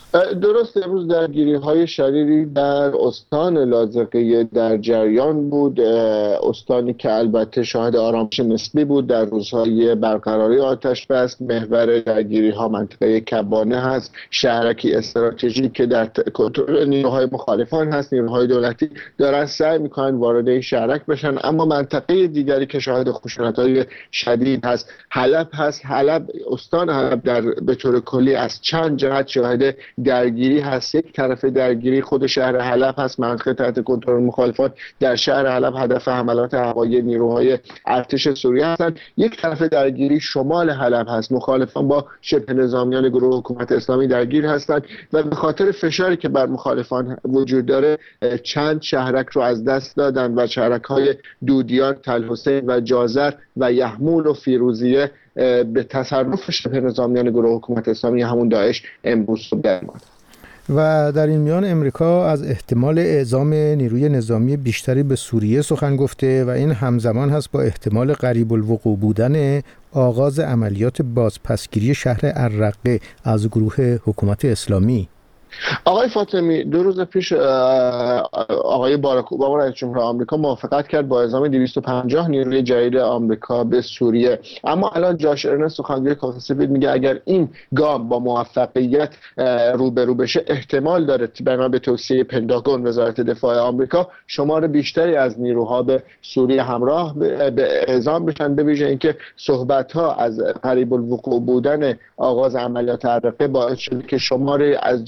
درست، امروز درگیری‌های شدیدی در استان لاذقیه در جریان بود، استانی که البته شاهد آرامش نسبی بود در روزهای برقراری آتش بس. محور درگیری‌ها منطقه کبانه هست، شهرکی استراتژیک که در کنترل نیروهای مخالفان هست. نیروهای دولتی دارن سعی می‌کنن وارد این شهرک بشن، اما منطقه دیگری که شاهد خشونت‌های شدید هست حلب هست. استان حلب به طور کلی از چند جهت شاهد درگیری هست. یک طرف درگیری خود شهر حلب هست، منطقه تحت کنترل مخالفان در شهر حلب هدف حملات هوایی نیروهای ارتش سوریه هستند. یک طرف درگیری شمال حلب هست، مخالفان با شبه نظامیان گروه حکومت اسلامی درگیر هستند و به خاطر فشاری که بر مخالفان وجود داره چند شهرک رو از دست دادن و شهرک‌های دودیان، تلحسین و جازر و یحمول و فیروزیه به تصرف شبه نظامیان گروه حکومت اسلامی همون داعش امروز در اومد. و در این میان امریکا از احتمال اعزام نیروی نظامی بیشتری به سوریه سخن گفته و این همزمان هست با احتمال قریب الوقوع بودن آغاز عملیات بازپسگیری شهر الرقه از گروه حکومت اسلامی. آقای فاطمی 2 روز پیش آقای باراک اوباما رئیس جمهور آمریکا موافقت کرد با اعزام 250 نیروی جدید آمریکا به سوریه، اما الان جاش ارنست سخنگوی کاخ سفید میگه اگر این گام با موفقیت روبرو بشه احتمال داره بنا به توصیه پنتاگون وزارت دفاع آمریکا شمار بیشتری از نیروها به سوریه همراه به اعزام بشن، به ویژه اینکه صحبت‌ها از قریب الوقوع بودن آغاز عملیات الرقه باعث شد که شماری از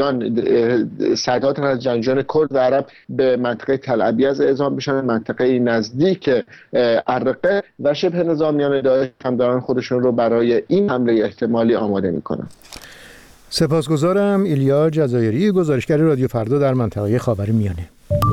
صدها از جنگجویان کرد و عرب به منطقه تل ابیض اعزام بشن، منطقه نزدیک الرقه، و شبه نظامیان داعش هم دارن خودشون رو برای این حمله احتمالی آماده میکنن. سپاسگزارم. ایلیا جزایری، گزارشگر رادیو فردا در منطقه خاورمیانه.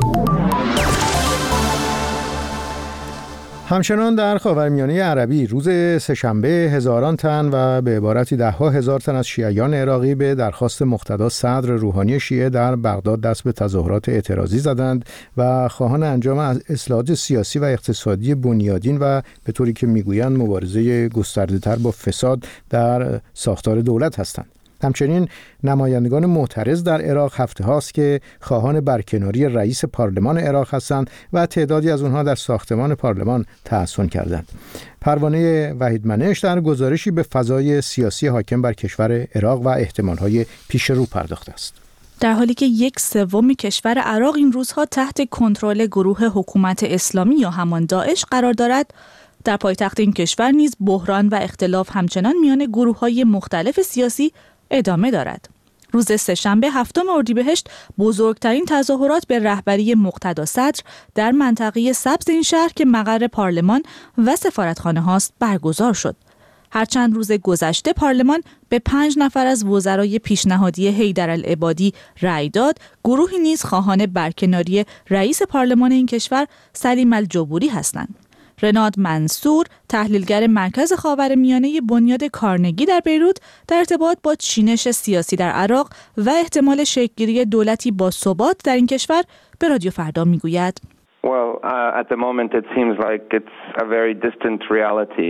همچنان در خاورمیانه عربی روز سه‌شنبه هزاران تن و به عبارتی ده‌ها هزار تن از شیعیان عراقی به درخواست مقتدا صدر روحانی شیعه در بغداد دست به تظاهرات اعتراضی زدند و خواهان انجام اصلاحات سیاسی و اقتصادی بنیادین و به طوری که میگویند مبارزه گسترده‌تر با فساد در ساختار دولت هستند. همچنین نمایندگان معترض در عراق هفته هاست که خواهان برکناری رئیس پارلمان عراق هستند و تعدادی از آنها در ساختمان پارلمان تحصن کردند. پروانه وحیدمنش در گزارشی به فضای سیاسی حاکم بر کشور عراق و احتمالهای پیش رو پرداخته است. در حالی که 1/3 کشور عراق این روزها تحت کنترل گروه حکومت اسلامی یا همان داعش قرار دارد، در پایتخت این کشور نیز بحران و اختلاف همچنان میان گروه‌های مختلف سیاسی ادامه دارد. روز سه‌شنبه 7 اردیبهشت بزرگترین تظاهرات به رهبری مقتدا صدر در منطقه سبز این شهر که مقر پارلمان و سفارتخانه هاست برگزار شد. هر چند روز گذشته پارلمان به 5 نفر از وزرای پیشنهادی حیدرالعبادی رأی داد، گروهی نیز خواهان برکناری رئیس پارلمان این کشور سلیم الجبوری هستند. رناد منصور، تحلیلگر مرکز خاورمیانه بنیاد کارنگی در بیروت، در ارتباط با چینش سیاسی در عراق و احتمال شکل‌گیری دولتی با ثبات در این کشور به رادیو فردا میگوید: Well, at the moment it seems like it's a very distant reality.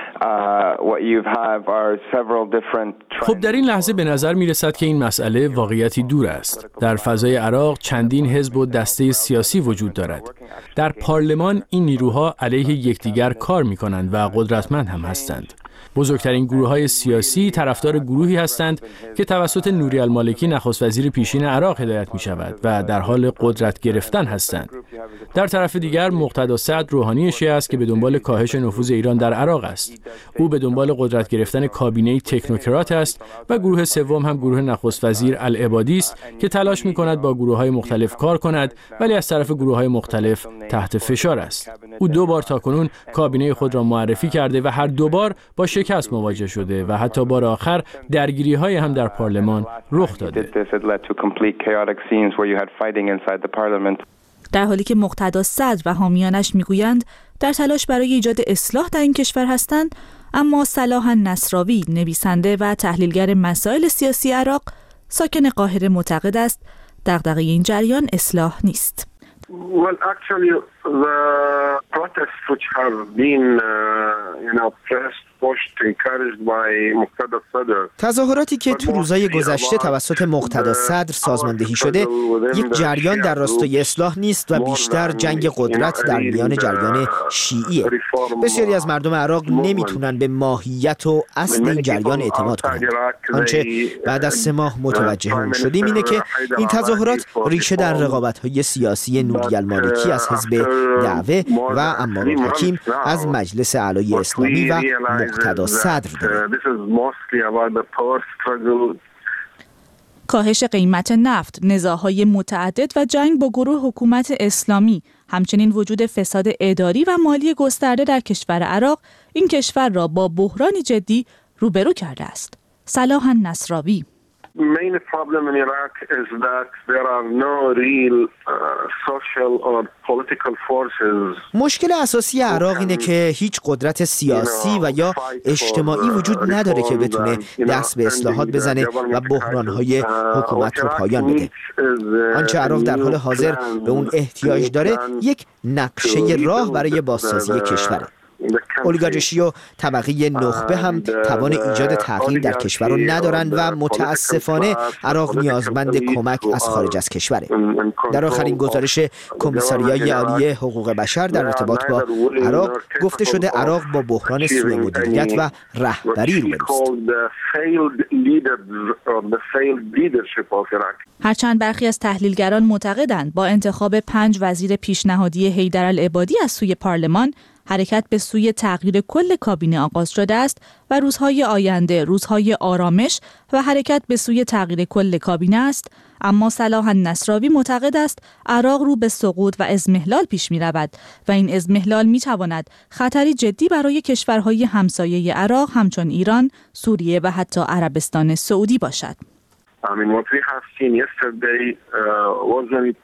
What you have are several different trends. خب در این لحظه به نظر می رسد که این مسئله واقعیتی دور است. در فضای عراق چندین حزب و دسته سیاسی وجود دارد. در پارلمان این نیروها علیه یکدیگر کار می کنند و قدرتمند هم هستند. بزرگترین گروه‌های سیاسی طرفدار گروهی هستند که توسط نوری المالکی نخست وزیر پیشین عراق هدایت می‌شود و در حال قدرت گرفتن هستند. در طرف دیگر مقتدا صدر روحانی شیعه است که به دنبال کاهش نفوذ ایران در عراق است. او به دنبال قدرت گرفتن کابینه تکنوکرات است و گروه سوم هم گروه نخست وزیر العبادی است که تلاش می‌کند با گروه‌های مختلف کار کند ولی از طرف گروه‌های مختلف تحت فشار است. او 2 بار تاکنون کابینه خود را معرفی کرده و هر 2 بار با شکست مواجه شده و حتی بار آخر درگیری‌های هم در پارلمان رخ داده. در حالی که مقتدا صدر و حامیانش میگویند در تلاش برای ایجاد اصلاح در این کشور هستند، اما صلاح النصراوی، نویسنده و تحلیلگر مسائل سیاسی عراق، ساکن قاهره، معتقد است دغدغه این جریان اصلاح نیست. Well, actually, the protests which have been, pressed تظاهراتی که تو روزهای گذشته توسط مقتدا صدر سازماندهی شده یک جریان در راستای اصلاح نیست و بیشتر جنگ قدرت در میان جریان شیعیه. بسیاری از مردم عراق نمیتونن به ماهیت و اصل این جریان اعتماد کنند. آنچه بعد از 3 ماه متوجه اون شدیم اینه که این تظاهرات ریشه در رقابت‌های سیاسی نوری المالکی از حزب دعوه و عمار الحکیم از مجلس اعلای اسلامی و مقتدا صدر داره. کاهش قیمت نفت، نزاع‌های متعدد و جنگ با گروه حکومت اسلامی، همچنین وجود فساد اداری و مالی گسترده در کشور عراق، این کشور را با بحرانی جدی روبرو کرده است. صلاح النصراوی: main problem in Iraq is that there are no real social or political forces. مشکل اساسی عراق اینه که هیچ قدرت سیاسی و یا اجتماعی وجود نداره که بتونه دست به اصلاحات بزنه و بحران‌های حکومت رو پایان بده. آنچه عراق در حال حاضر به اون احتیاج داره یک نقشه راه برای بازسازی کشوره. اولیگارشی و طبقه نخبه هم توان ایجاد تغییر در کشور رو ندارند و متاسفانه عراق نیازمند کمک از خارج از کشوره. در آخرین گزارش کمیساریای عالی حقوق بشر در ارتباط با عراق گفته شده عراق با بحران سوء مدیریت و رهبری روبروست. هرچند برخی از تحلیلگران معتقدند با انتخاب 5 وزیر پیشنهادی حیدرالعبادی از سوی پارلمان، حرکت به سوی تغییر کل کابینه آغاز شده است و روزهای آینده روزهای آرامش و حرکت به سوی تغییر کل کابینه است، اما صلاح النصراوی معتقد است عراق رو به سقوط و اضمحلال پیش می رود و این اضمحلال می تواند خطری جدی برای کشورهای همسایه عراق همچون ایران، سوریه و حتی عربستان سعودی باشد. what we have seen yesterday wasn't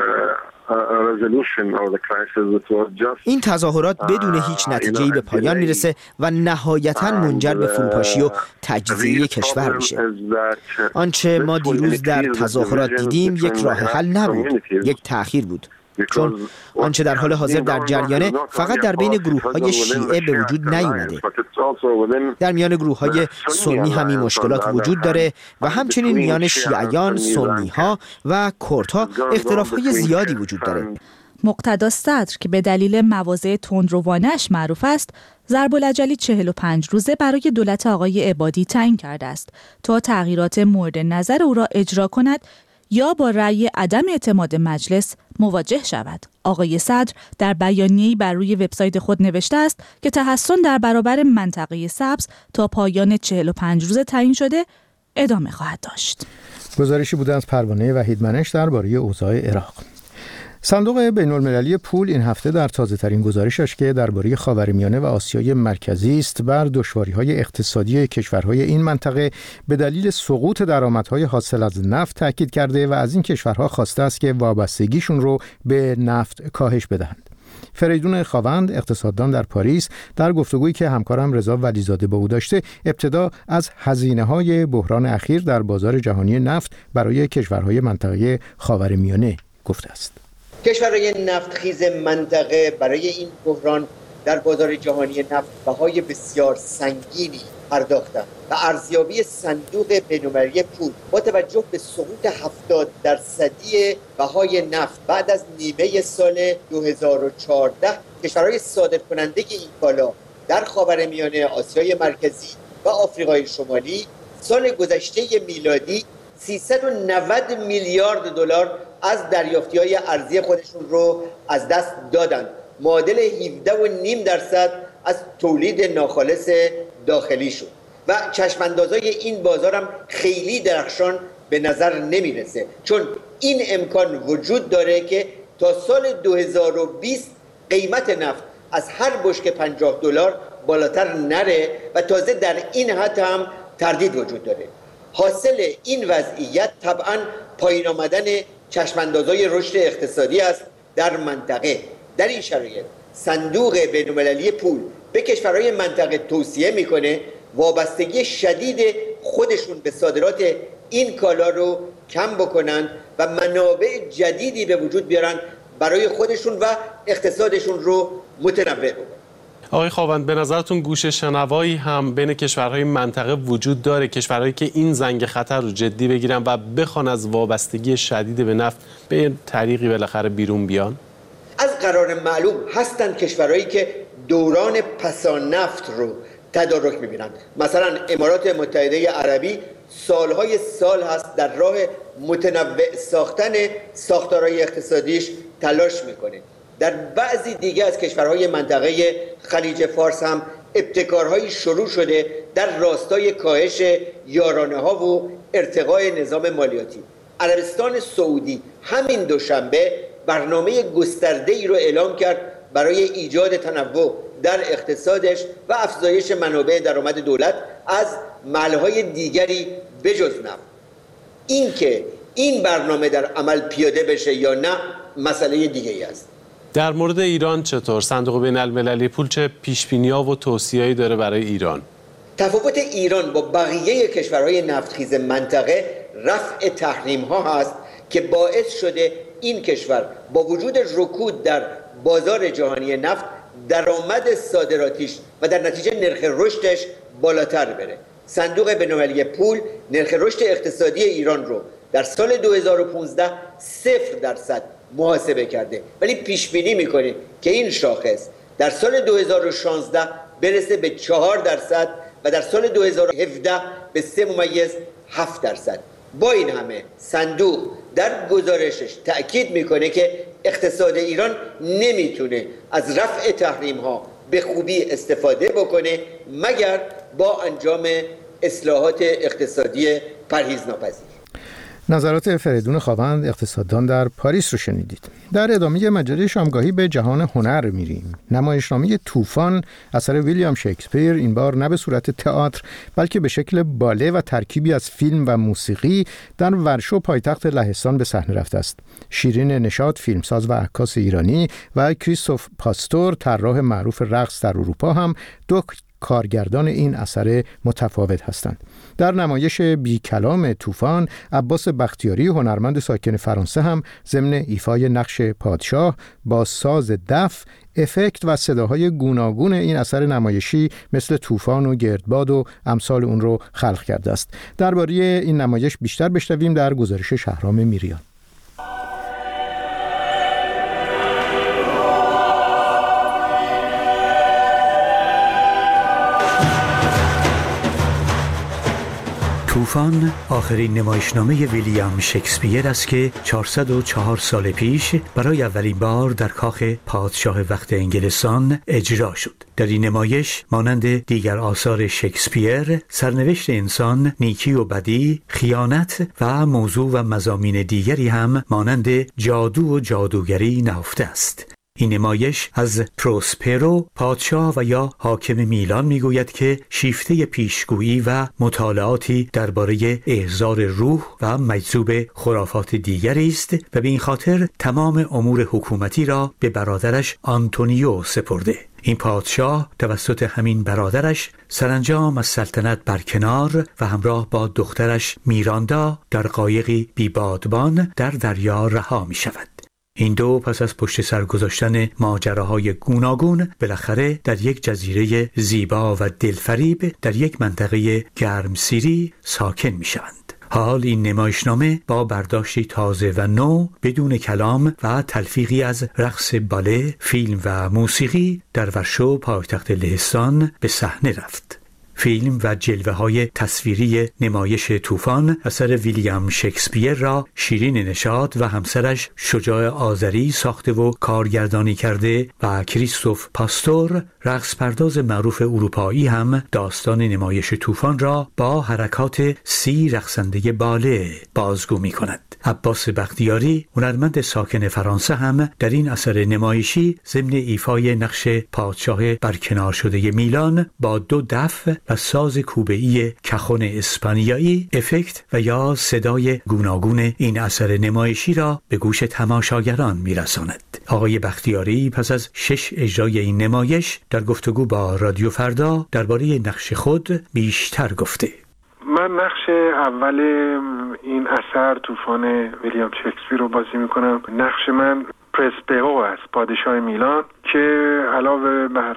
این تظاهرات بدون هیچ نتیجه‌ای به پایان میرسه و نهایتاً منجر به فروپاشی و تجزیه کشور میشه. آنچه ما دیروز در تظاهرات دیدیم یک راه حل نبود، یک تأخیر بود. چون آنچه در حال حاضر در جریانه فقط در بین گروه‌های شیعه به وجود نیومده. در میان گروه‌های سنی هم این مشکلات وجود داره و همچنین میان شیعیان، سنی‌ها و کردها اختلاف‌های زیادی وجود داره. مقتدا صدر که به دلیل مواضع تندروانه‌اش معروف است، ضرب الاجلی 45 روزه برای دولت آقای عبادی تعیین کرده است تا تغییرات مورد نظر او را اجرا کند یا با رأی عدم اعتماد مجلس مواجه شود. آقای صدر در بیانیه‌ای بر روی وبسایت خود نوشته است که تحسن در برابر منطقه سبز تا پایان 45 روز تعیین شده ادامه خواهد داشت. گزارشی بوده از پروانه وحید منش درباره اوضاع عراق. صندوق بین‌المللی پول این هفته در تازه‌ترین گزارشش که درباره خاورمیانه و آسیای مرکزی است بر دشواری‌های اقتصادی کشورهای این منطقه به دلیل سقوط درآمدهای حاصل از نفت تاکید کرده و از این کشورها خواسته است که وابستگیشون رو به نفت کاهش بدهند. فریدون خاوند اقتصاددان در پاریس در گفتگویی که همکارم رضا ولیزاده با او داشته ابتدا از هزینه‌های بحران اخیر در بازار جهانی نفت برای کشورهای منطقه خاورمیانه گفته است. کشورهای نفتخیز منطقه برای این بحران در بازار جهانی نفت بهای بسیار سنگینی پرداختند و ارزیابی صندوق بین‌المللی پول با توجه به سقوط 70% بهای نفت بعد از نیمه سال 2014 کشورهای صادرکننده این کالا در خاورمیانه، آسیای مرکزی و آفریقای شمالی سال گذشته میلادی 390 میلیارد دلار از دریافتی‌های ارزی خودشون رو از دست دادن، معادل 17.5% از تولید ناخالص داخلی شد و چشماندازای این بازار هم خیلی درخشان به نظر نمیرسه، چون این امکان وجود داره که تا سال 2020 قیمت نفت از هر بشکه 50 دلار بالاتر نره و تازه در این حد هم تردید وجود داره. حاصل این وضعیت طبعاً پایین آمدن چشماندازهای رشد اقتصادی است در منطقه. در این شرایط صندوق بین‌المللی پول به کشورهای منطقه توصیه میکنه وابستگی شدید خودشون به صادرات این کالا رو کم بکنن و منابع جدیدی به وجود بیارن برای خودشون و اقتصادشون رو متنوع بکنن. آقای خاوند، به نظرتون گوشه شنوایی هم بین کشورهای منطقه وجود داره، کشورهایی که این زنگ خطر رو جدی بگیرن و بخوان از وابستگی شدید به نفت به طریقی بالاخره بیرون بیان؟ از قرار معلوم هستند کشورهایی که دوران پسانفت رو تدارک می‌بینند. مثلا امارات متحده عربی سالهای سال هست در راه متنوع ساختن ساختارهای اقتصادیش تلاش میکنه. در بعضی دیگه از کشورهای منطقه خلیج فارس هم ابتکارهایی شروع شده در راستای کاهش یارانه‌ها و ارتقای نظام مالیاتی. عربستان سعودی همین دوشنبه برنامه گسترده‌ای رو اعلام کرد برای ایجاد تنوع در اقتصادش و افزایش منابع درآمد دولت از ملهای دیگری بجز نفت. این که این برنامه در عمل پیاده بشه یا نه مسئله دیگری است. در مورد ایران چطور؟ صندوق بین‌المللی پول چه پیش‌بینی‌ها و توصیه‌ای داره برای ایران؟ تفاوت ایران با بقیه کشورهای نفتخیز منطقه رفع تحریم‌ها هست که باعث شده این کشور با وجود رکود در بازار جهانی نفت درآمد صادراتیش و در نتیجه نرخ رشدش بالاتر بره. صندوق بین‌المللی پول نرخ رشد اقتصادی ایران رو در سال 2015 0% محاسبه کرده، ولی پیش بینی میکنه که این شاخص در سال 2016 برسه به 4% و در سال 2017 به 3.7%. با این همه صندوق در گزارشش تأکید میکنه که اقتصاد ایران نمیتونه از رفع تحریم ها به خوبی استفاده بکنه مگر با انجام اصلاحات اقتصادی پرهیزناپذیر. نظرات فریدون خاوند، اقتصاددان در پاریس رو شنیدید. در ادامه مجله شامگاهی به جهان هنر میریم. نمایشنامه طوفان اثر ویلیام شکسپیر این بار نه به صورت تئاتر بلکه به شکل باله و ترکیبی از فیلم و موسیقی در ورشو پایتخت لهستان به صحنه رفته است. شیرین نشاط فیلمساز و عکاس ایرانی و کریستوف پاستور طراح معروف رقص در اروپا هم دو کارگردان این اثر متفاوت هستند. در نمایش بی کلام طوفان عباس بختیاری هنرمند ساکن فرانسه هم ضمن ایفای نقش پادشاه با ساز دف افکت و صداهای گوناگون این اثر نمایشی مثل طوفان و گردباد و امثال اون رو خلق کرده است. درباره این نمایش بیشتر بشنویم در گزارش شهرام میریان. طوفان آخرین نمایشنامه ویلیام شکسپیر است که 404 سال پیش برای اولین بار در کاخ پادشاه وقت انگلستان اجرا شد. در این نمایش مانند دیگر آثار شکسپیر سرنوشت انسان، نیکی و بدی، خیانت و موضوع و مضامین دیگری هم مانند جادو و جادوگری نهفته است. این نمایش از پروسپرو پادشاه و یا حاکم میلان میگوید که شیفته پیشگویی و مطالعاتی درباره احضار روح و مجذوب خرافات دیگری است و به این خاطر تمام امور حکومتی را به برادرش آنتونیو سپرده. این پادشاه توسط همین برادرش سرانجام از سلطنت برکنار و همراه با دخترش میراندا در قایقی بیبادبان در دریا رها می شود. این دو پس از پشت سر گذاشتن ماجراهای گوناگون بالاخره در یک جزیره زیبا و دلفریب در یک منطقه گرمسیری ساکن می شوند. حال این نمایشنامه با برداشتی تازه و نو بدون کلام و تلفیقی از رقص باله، فیلم و موسیقی در ورشو پایتخت لهستان به صحنه رفت. فیلم و جلوه های تصویری نمایش طوفان اثر ویلیام شکسپیر را شیرین نشاط و همسرش شجاع آذری ساخته و کارگردانی کرده و کریستوف پاستور رقص پرداز معروف اروپایی هم داستان نمایش طوفان را با حرکات 30 رقصنده باله بازگو می کند. عباس بختیاری هنرمند ساکن فرانسه هم در این اثر نمایشی ضمن ایفای نقش پادشاه برکنار شده میلان با 2 دف و ساز کوبه‌ای کخون اسپانیایی افکت و یا صدای گوناگون این اثر نمایشی را به گوش تماشاگران میرساند. آقای بختیاری پس از 6 اجرای این نمایش در گفتگو با رادیو فردا درباره نقش خود بیشتر گفته. من نقش اول این اثر طوفان ویلیام شکسپیر رو بازی میکنم. نقش من پرسپرو است، پادشاه میلان که علاوه بر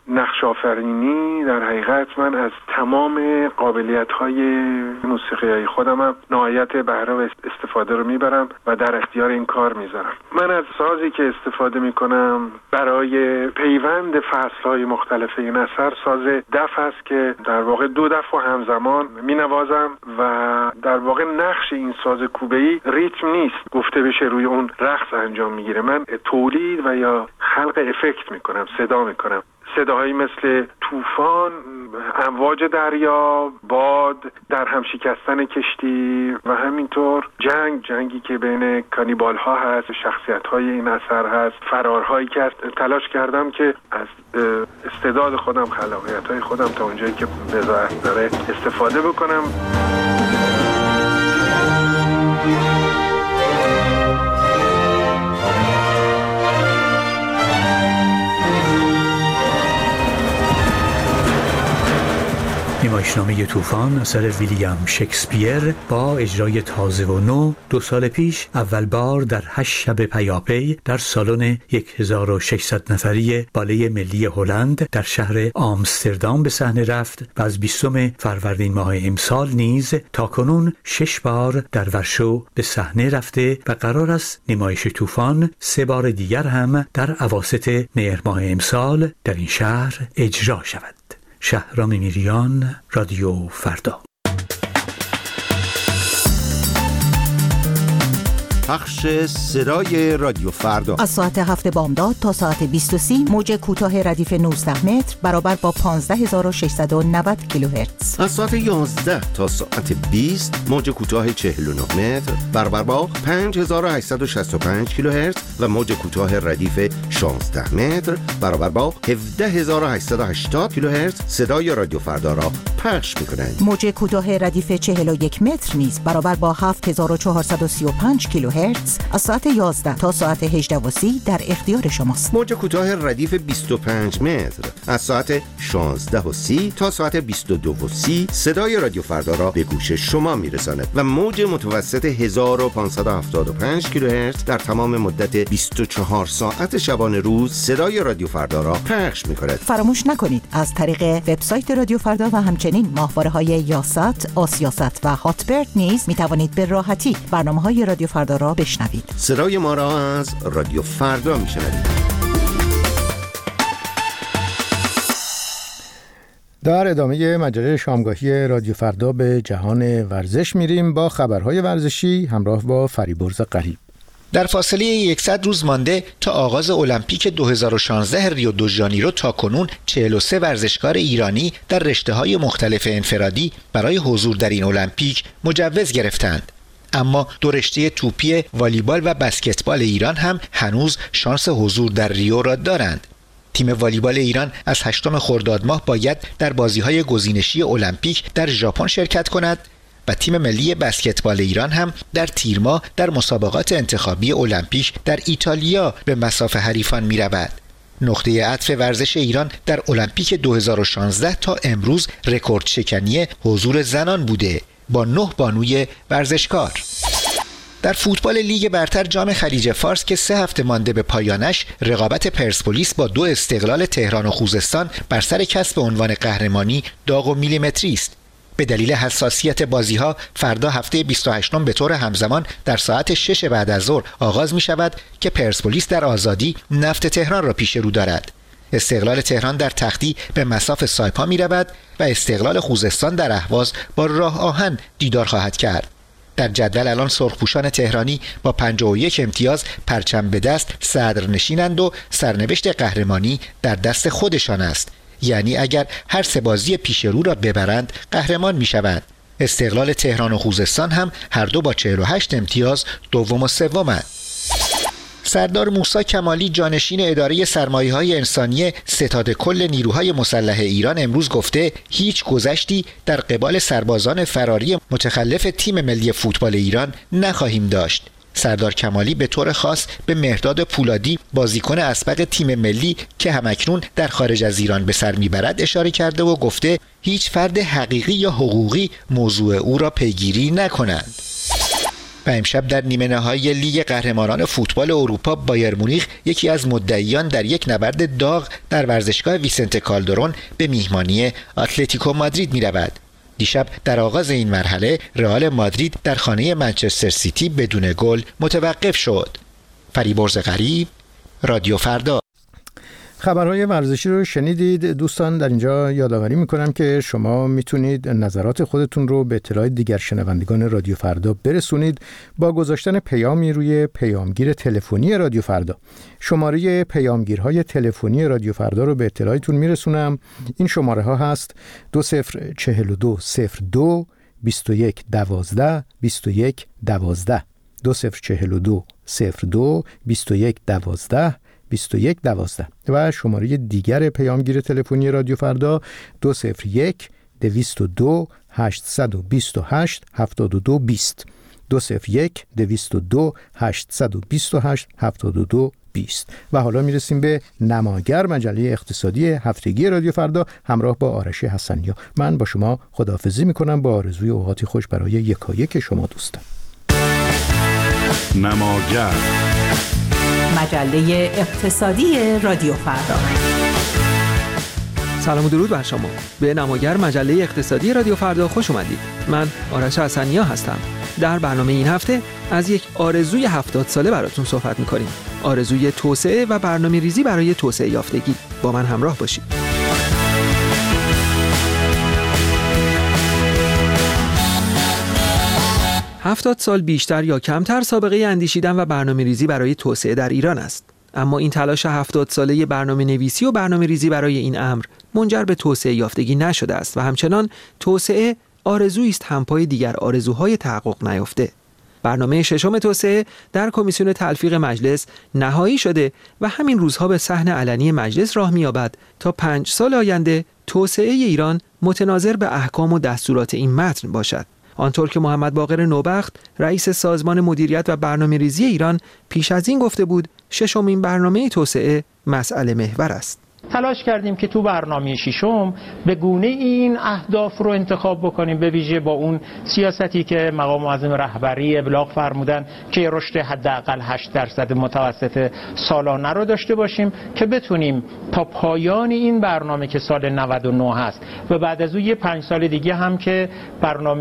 نقش آفرینی در حقیقت من از تمام قابلیت‌های موسیقیایی خودم هم نهایت بهره و استفاده رو میبرم و در اختیار این کار میذارم. من از سازی که استفاده میکنم برای پیوند فصل‌های مختلف این اثر ساز دف است که در واقع 2 دف و همزمان مینوازم و در واقع نقش این ساز کوبه‌ای ریتم نیست گفته بشه روی اون رقص انجام میگیره. من تولید و یا خلق افکت میکنم، صدا میکنم. صداهایی مثل طوفان، امواج دریا، باد، در هم شکستن کشتی و همینطور جنگی که بین کانیبال ها هست، شخصیت های این اثر هست، فرارهایی که تلاش کردم که از استعداد خودم، خلاقیت های خودم تا اونجایی که بضاعت داره استفاده بکنم. نمایشنامه طوفان اثر ویلیام شکسپیر با اجرای تازه و نو 2 سال پیش اول بار در 8 شب پیاپی در سالن 1600 نفری بالت ملی هلند در شهر آمستردام به صحنه رفت و از 20 فروردین ماه امسال نیز تاکنون 6 بار در ورشو به صحنه رفته و قرار است نمایش طوفان 3 بار دیگر هم در اواسط مهر ماه امسال در این شهر اجرا شود. شهرام میریان، رادیو فردا. پخش صدای رادیو فردا از ساعت 7 بامداد تا ساعت 20:30 موج کوتاه ردیف 19 متر برابر با 15690 کیلوهرتز. از ساعت 11 تا ساعت 20 موج کوتاه 49 متر برابر با 5865 کیلوهرتز و موج کوتاه ردیف 16 متر برابر با 17880 کیلوهرتز صدای رادیو فردا را پخش می‌کنند. موج کوتاه ردیف 41 متر نیز برابر با 7435 کیلوهرتز از ساعت 11 تا ساعت 18:30 در اختیار شماست. موج کوتاه ردیف 25 متر از ساعت 16:30 تا ساعت 22:30 صدای رادیو فردا را به گوش شما میرساند و موج متوسط 1575 کیلوهرتز در تمام مدت 24 ساعت شبانه روز صدای رادیو فردا را پخش می‌کند. فراموش نکنید از طریق وبسایت رادیو فردا و همچنین ماهواره‌های یاست، آسیاست و هاتبرد نیز می‌توانید به راحتی برنامه‌های رادیو فردا را بشنوید. صدای ما را از رادیو فردا میشنوید. در ادامه مجله شامگاهی رادیو فردا به جهان ورزش میریم با خبرهای ورزشی همراه با فریبرز قریب. در فاصله 100 روز مانده تا آغاز المپیک 2016 ریو دو ژانیرو تاکنون 43 ورزشکار ایرانی در رشته‌های مختلف انفرادی برای حضور در این المپیک مجوز گرفتند. اما 2 رشته توپی، والیبال و بسکتبال ایران هم هنوز شانس حضور در ریو را دارند. تیم والیبال ایران از 8 خرداد ماه باید در بازی‌های گزینشی المپیک در ژاپن شرکت کند و تیم ملی بسکتبال ایران هم در تیر ماه در مسابقات انتخابی المپیک در ایتالیا به مصاف حریفان می‌رود. نقطه عطف ورزش ایران در المپیک 2016 تا امروز رکورد شکنی حضور زنان بوده با 9 بانوی ورزشکار. در فوتبال لیگ برتر جام خلیج فارس که 3 هفته مانده به پایانش، رقابت پرسپولیس با 2 استقلال تهران و خوزستان بر سر کسب عنوان قهرمانی داغ و میلیمتری است. به دلیل حساسیت بازی‌ها فردا هفته 28 به طور همزمان در ساعت 6 بعد از ظهر آغاز می شود که پرسپولیس در آزادی نفت تهران را پیش رو دارد. استقلال تهران در تختی به مصاف سایپا می رود و استقلال خوزستان در اهواز با راه آهن دیدار خواهد کرد. در جدول الان سرخپوشان تهرانی با 51 امتیاز پرچم به دست صدرنشینند و سرنوشت قهرمانی در دست خودشان است. یعنی اگر هر 3 بازی پیش رو را ببرند قهرمان می شوند. استقلال تهران و خوزستان هم هر دو با 48 امتیاز دوم و سومند. سردار موسی کمالی جانشین اداره سرمایه‌های انسانی ستاد کل نیروهای مسلح ایران امروز گفته هیچ گذشتی در قبال سربازان فراری متخلف تیم ملی فوتبال ایران نخواهیم داشت. سردار کمالی به طور خاص به مهرداد پولادی بازیکن اسبق تیم ملی که همکنون در خارج از ایران به سر میبرد اشاره کرده و گفته هیچ فرد حقیقی یا حقوقی موضوع او را پیگیری نکنند. و امشب در نیمه نهایی لیگ قهرمانان فوتبال اروپا بایر مونیخ یکی از مدعیان در یک نبرد داغ در ورزشگاه ویسنت کالدرون به میهمانی اتلتیکو مادرید می‌رود. دیشب در آغاز این مرحله رئال مادرید در خانه منچستر سیتی بدون گل متوقف شد. فریبرز غریب، رادیو فردا. خبرهای ورزشی رو شنیدید. دوستان در اینجا یادآوری میکنم که شما میتونید نظرات خودتون رو به اطلاع دیگر شنوندگان رادیو فردا برسونید با گذاشتن پیامی روی پیامگیر تلفنی رادیو فردا. شماره پیامگیرهای تلفنی رادیو فردا رو به اطلاعتون میرسونم. این شماره ها هست 204202 2112 2112 204202 2112 2112 و شماره دیگر پیامگیر تلفنی رادیو فردا 201 202 828 7220 201 202 828 7220. و حالا میرسیم به نماگر، مجله اقتصادی هفتگی رادیو فردا همراه با آرش حسنیا. من با شما خداحافظی میکنم با آرزوی اوقاتی خوش برای یکایک شما دوستان. نماگر، مجله اقتصادی رادیو فردا. سلام و درود بر شما. به نماگر مجله اقتصادی رادیو فردا خوش اومدید. من آرش حسنیا هستم. در برنامه این هفته از یک آرزوی 70 ساله براتون صحبت می‌کنیم. آرزوی توسعه و برنامه‌ریزی برای توسعه یافتگی. با من همراه باشید. 70 سال بیشتر یا کمتر سابقه اندیشیدن و برنامه‌ریزی برای توسعه در ایران است. اما این تلاش 70 ساله برنامه‌نویسی و برنامه‌ریزی برای این امر منجر به توسعه یافتگی نشده است و همچنان توسعه آرزویی است همپای دیگر آرزوهای تحقق نیافته. برنامه ششم توسعه در کمیسیون تلفیق مجلس نهایی شده و همین روزها به صحن علنی مجلس راه می‌یابد تا 5 سال آینده توسعه ایران متناظر به احکام و دستورات این متن باشد. آنطور که محمد باقر نوبخت رئیس سازمان مدیریت و برنامه‌ریزی ایران پیش از این گفته بود، ششمین برنامه توسعه مسئله محور است. تلاش کردیم که تو برنامه ششم به گونه این اهداف رو انتخاب بکنیم، به ویژه با اون سیاستی که مقام معظم رهبری ابلاغ فرمودن که رشد حداقل 8% متوسط سالانه رو داشته باشیم که بتونیم تا پایان این برنامه که سال 99 هست و بعد از اون یه 5 سال دیگه هم که برنامه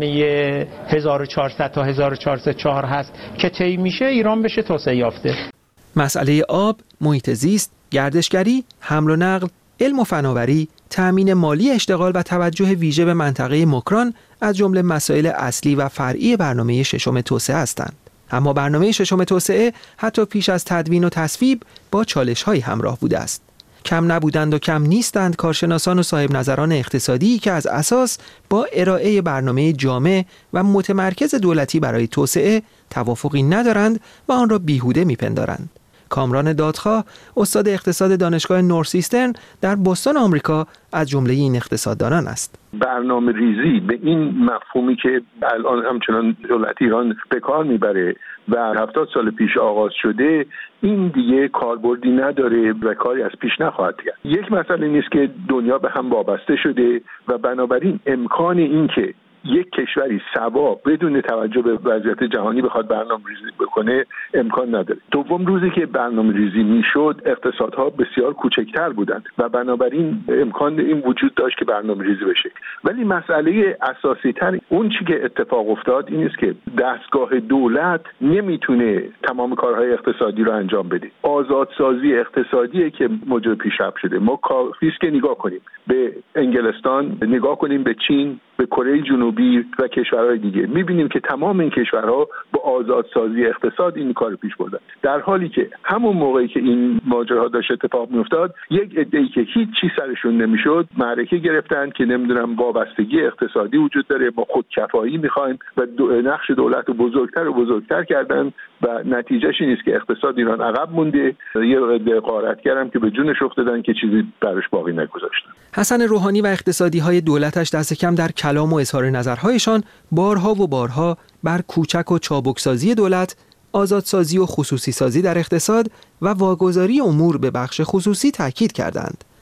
1400 تا 1404 هست که طی میشه، ایران بشه توسعه یافته. مسئله آب، محیط زیست، گردشگری، حمل و نقل، علم و فناوری، تأمین مالی اشتغال و توجه ویژه به منطقه مکران از جمله مسائل اصلی و فرعی برنامه ششم توسعه هستند. اما برنامه ششم توسعه حتی پیش از تدوین و تصویب با چالش‌های همراه بوده است. کم نبودند و کم نیستند کارشناسان و صاحب نظران اقتصادی که از اساس با ارائه برنامه جامع و متمرکز دولتی برای توسعه توافقی ندارند و آن را بیهوده میپندارند. کامران دادخواه، استاد اقتصاد دانشگاه نورسیسترن در بوستون آمریکا، از جمله این اقتصاددانان است. برنامه ریزی به این مفهومی که الان همچنان دولت ایران به کار میبره و 70 سال پیش آغاز شده، این دیگه کاربردی نداره و کاری از پیش نخواهد کرد. یک مسئله نیست که دنیا به هم وابسته شده و بنابراین امکان این که یک کشوری سوا بدون توجه به وضعیت جهانی بخواد برنامه‌ریزی بکنه امکان نداره. دوم، روزی که برنامه‌ریزی میشد اقتصادها بسیار کوچکتر بودند و بنابراین امکان این وجود داشت که برنامه‌ریزی بشه. ولی مسئله اساسی تر اون چی که اتفاق افتاد این است که دستگاه دولت نمیتونه تمام کارهای اقتصادی رو انجام بده. آزادسازی اقتصادیه که موجب پیشرفت شده. ما کافیه که نگاه کنیم به انگلستان، نگاه کنیم به چین، به کره جنوبی و کشورهای دیگه، می‌بینیم که تمام این کشورها با آزادسازی اقتصاد این کار پیش بردن، در حالی که همون موقعی که این ماجرا داشت اتفاق می‌افتاد یک عده‌ای که هیچ چیز سرشون نمیشد معرکه گرفتن که نمیدونم وابستگی اقتصادی وجود داره، ما خودکفایی می‌خوایم و نقش دولت رو بزرگتر کردن و نتیجهش این است که اقتصاد ایران عقب مونده. یه عده غارتگرم که به جونش افتادن که چیزی براش باقی نگذاشتن. حسن روحانی و اقتصادی‌های دولتش دست کم در کلام و اظهار نظرهایشان بارها و بارها بر کوچک و چابکسازی دولت، آزادسازی و خصوصی سازی در اقتصاد و واگذاری امور به بخش خصوصی تاکید کردند.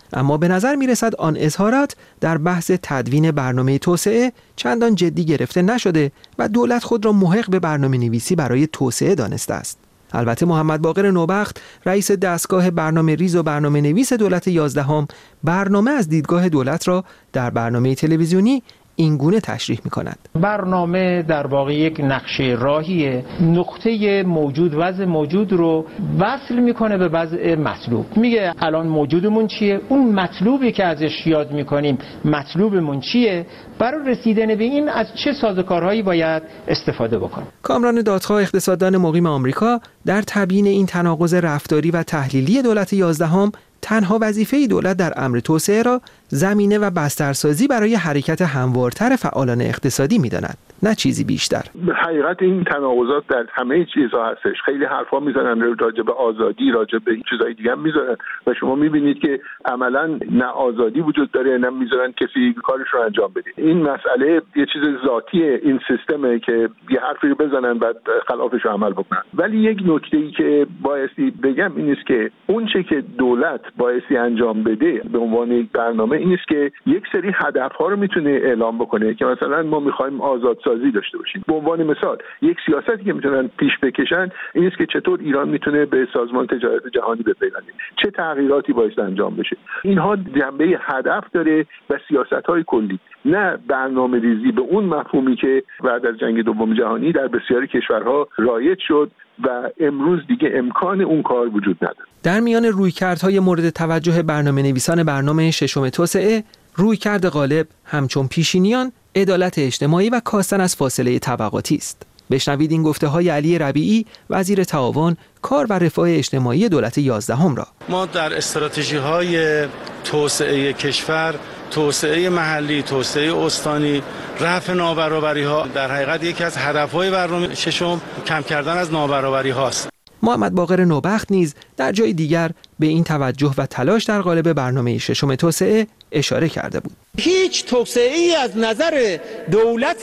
اما به نظر می رسد آن اظهارات در بحث تدوین برنامه توسعه چندان جدی گرفته نشده و دولت خود را محق به برنامه نویسی برای توسعه دانسته است. البته محمد باقر نوبخت رئیس دستگاه برنامه ریز و برنامه نویس دولت 11 برنامه از دیدگاه دولت را در برنامه تلویزیونی این گونه تشریح می کند. برنامه در واقع یک نقشه راهیه، نقطه موجود، وضع موجود رو وصل میکنه به وضع مطلوب. میگه الان موجودمون چیه، اون مطلوبی که ازش یاد میکنیم مطلوبمون چیه، برای رسیدن به این از چه سازوکارهایی باید استفاده بکنیم. کامران دادخواه اقتصاددان مقیم آمریکا در تبیین این تناقض رفتاری و تحلیلی دولت 11 تنها وظیفه دولت در امر توسعه را زمینه و بسترسازی برای حرکت هموارتر فعالان اقتصادی می‌داند، نه چیزی بیشتر. حقیقت این تناقضات در همه چیزها هستش. خیلی حرفا میزنن راجع به آزادی، راجع به چیزهای دیگه هم میزنن و شما میبینید که عملاً نه آزادی وجود داره نه میذارن کسی کارش رو انجام بده. این مسئله یه چیز ذاتی این سیستمه که یه حرفی رو بزنن بعد خلافش رو عمل بکنن. ولی یک نکته‌ای که بایستی بگم این است که اون چه که دولت بایستی انجام بده به عنوان یک برنامه این است که یک سری هدف‌ها رو میتونه اعلام بکنه که مثلا ما می‌خوایم آزادسازی داشته باشیم. به عنوان مثال یک سیاستی که میتونن پیش بکشن این است که چطور ایران میتونه به سازمان تجارت جهانی بپیونده، چه تغییراتی باید انجام بشه. اینها جنبه هدف داره و سیاست‌های کلی، نه برنامه‌ریزی به اون مفهومی که بعد از جنگ دوم جهانی در بسیاری کشورها رایج شد و امروز دیگه امکان اون کار وجود نداره. در میان رویکردهای مورد توجه برنامه‌نویسان برنامه ششم توسعه، رویکرد غالب همچون پیشینیان عدالت اجتماعی و کاستن از فاصله طبقاتی است. بشنوید این گفته‌های علی ربیعی وزیر تعاون، کار و رفاه اجتماعی دولت 11 را. ما در استراتژی‌های توسعه کشور، توسعه محلی، توسعه استانی، رفع نابرابری‌ها در حقیقت یکی از هدف‌های برنامه ششم کم کردن از نابرابری‌هاست. محمد باقر نوبخت نیز در جای دیگر به این توجه و تلاش در قالب برنامه ششم توسعه اشاره کرده بود. هیچ توسعه‌ای از نظر دولت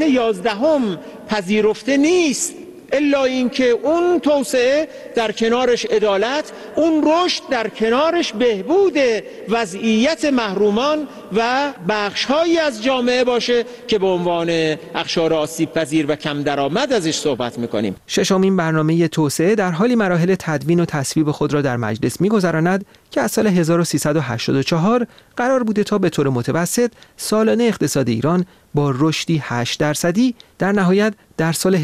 11 پذیرفته نیست الا اینکه اون توسعه در کنارش عدالت، اون رشد در کنارش بهبود وضعیت محرومان و بخش‌هایی از جامعه باشه که به عنوان اقشار آسیب‌پذیر و کم درآمد ازش صحبت می‌کنیم. ششمین برنامه توسعه در حالی مراحل تدوین و تصویب خود را در مجلس می‌گذراند که از سال 1384 قرار بوده تا به طور متوسط سالانه اقتصاد ایران با رشدی 8% در نهایت در سال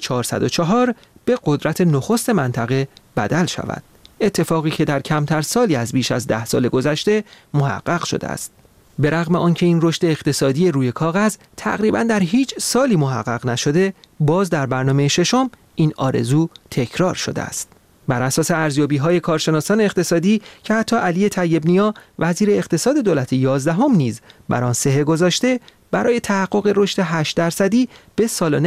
1404 به قدرت نخست منطقه بدل شود. اتفاقی که در کمتر سالی از بیش از 10 سال گذشته محقق شده است. به رغم آنکه این رشد اقتصادی روی کاغذ تقریباً در هیچ سالی محقق نشده، باز در برنامه ششم این آرزو تکرار شده است. بر اساس ارزیابی‌های کارشناسان اقتصادی که حتی علی طیب‌نیا وزیر اقتصاد دولت 11 نیز بر آن صحه گذاشته، برای تحقق رشد 8% به سالانه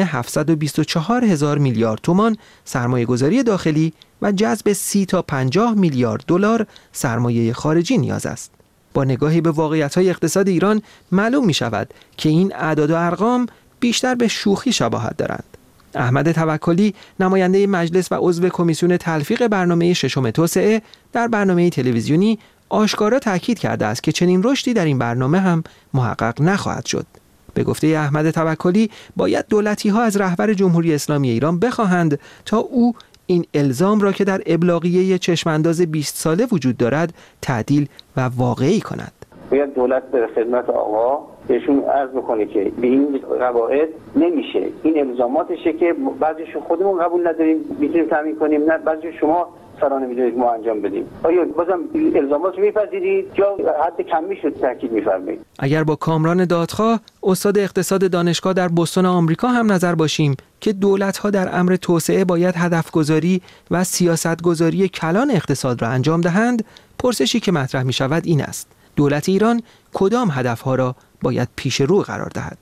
724,000 میلیارد تومان سرمایه‌گذاری داخلی و جذب 30 تا 50 میلیارد دلار سرمایه خارجی نیاز است. با نگاهی به واقعیت‌های اقتصاد ایران معلوم می‌شود که این اعداد و ارقام بیشتر به شوخی شباهت دارند. احمد توکلی، نماینده مجلس و عضو کمیسیون تلفیق برنامه ششم توسعه، در برنامه تلویزیونی آشکارا تاکید کرده است که چنین رشدی در این برنامه هم محقق نخواهد شد. به گفته احمد توکلی، باید دولتی‌ها از رهبر جمهوری اسلامی ایران بخواهند تا او این الزام را که در ابلاغیه چشمانداز 20 ساله وجود دارد تعدیل و واقعی کند. باید دولت به خدمت آقا بهشون عرض بکنه که به این قواعد نمیشه، این الزاماتشه که بعضیش خودمون قبول نداریم میتونیم تامین کنیم، نه بعضی شما سرانه میذارید ما انجام بدیم. آیا بازم الزامات رو میپذیرید یا حد کمی شد تاکید میفرمایید؟ اگر با کامران دادخواه، استاد اقتصاد دانشگاه در بوستون آمریکا هم نظر باشیم که دولت‌ها در امر توسعه باید هدفگذاری و سیاستگذاری کلان اقتصاد را انجام دهند، پرسشی که مطرح میشود این است: دولت ایران کدام هدفها را باید پیش رو قرار دهد؟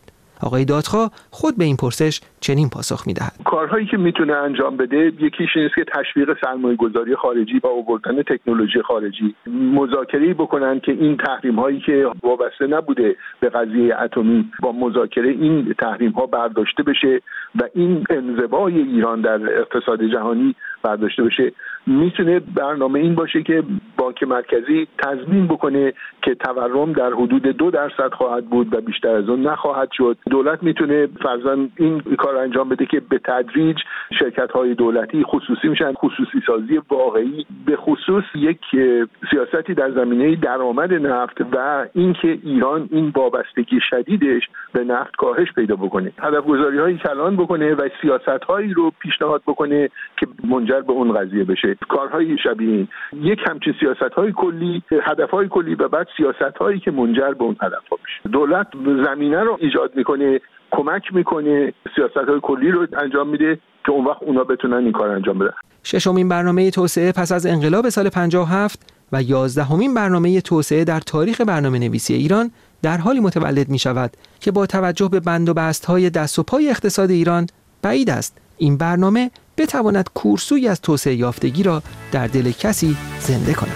آقای دادخواه خود به این پرسش چنین پاسخ می‌دهد: کارهایی که میتونه انجام بده یکیش اینه که تشویق سرمایه‌گذاری خارجی با آوردن تکنولوژی خارجی، مذاکره بکنن که این تحریم‌هایی که وابسته نبوده به قضیه اتمی با مذاکره این تحریم‌ها برداشته بشه و این انزوای ایران در اقتصاد جهانی برداشته بشه. میتونه برنامه این باشه که بانک مرکزی تضمین بکنه که تورم در حدود 2% خواهد بود و بیشتر از اون نخواهد شد. دولت میتونه فرضاً این کار انجام بده که به تدریج شرکت‌های دولتی خصوصی میشن، خصوصی سازی واقعی، به خصوص یک سیاستی در زمینه درآمد نفت و اینکه ایران این وابستگی شدیدش به نفت کاهش پیدا بکنه. هدف گذاری‌هایی کلان بکنه و سیاست‌هایی رو پیشنهاد بکنه که منجر به اون قضیه بشه. کارهای شبیه این، یک همچین سیاست‌های کلی، هدف‌های کلی و بعد سیاست‌هایی که منجر به اون هدف‌ها بشه. دولت زمینه رو ایجاد میکنه، کمک میکنه، سیاست‌های کلی رو انجام میده که اون وقت اونا بتونن این کار انجام بدن. ششمین برنامه توسعه پس از انقلاب سال 57 و 11مین برنامه توسعه در تاریخ برنامه‌نویسی ایران در حالی متولد می‌شود که با توجه به بند و بست‌های دست و پای اقتصاد ایران بعید است این برنامه بتواند کورسویی از توسعه یافتگی را در دل کسی زنده کند.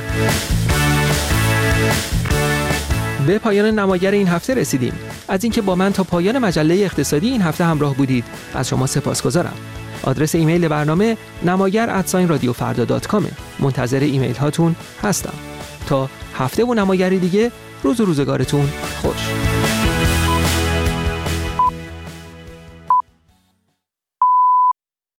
به پایان نماگر این هفته رسیدیم. از اینکه با من تا پایان مجله اقتصادی این هفته همراه بودید از شما سپاسگزارم. آدرس ایمیل برنامه namagar@radiofarda.com. منتظر ایمیل هاتون هستم. تا هفته و نماگری دیگه، روز و روزگارتون خوش.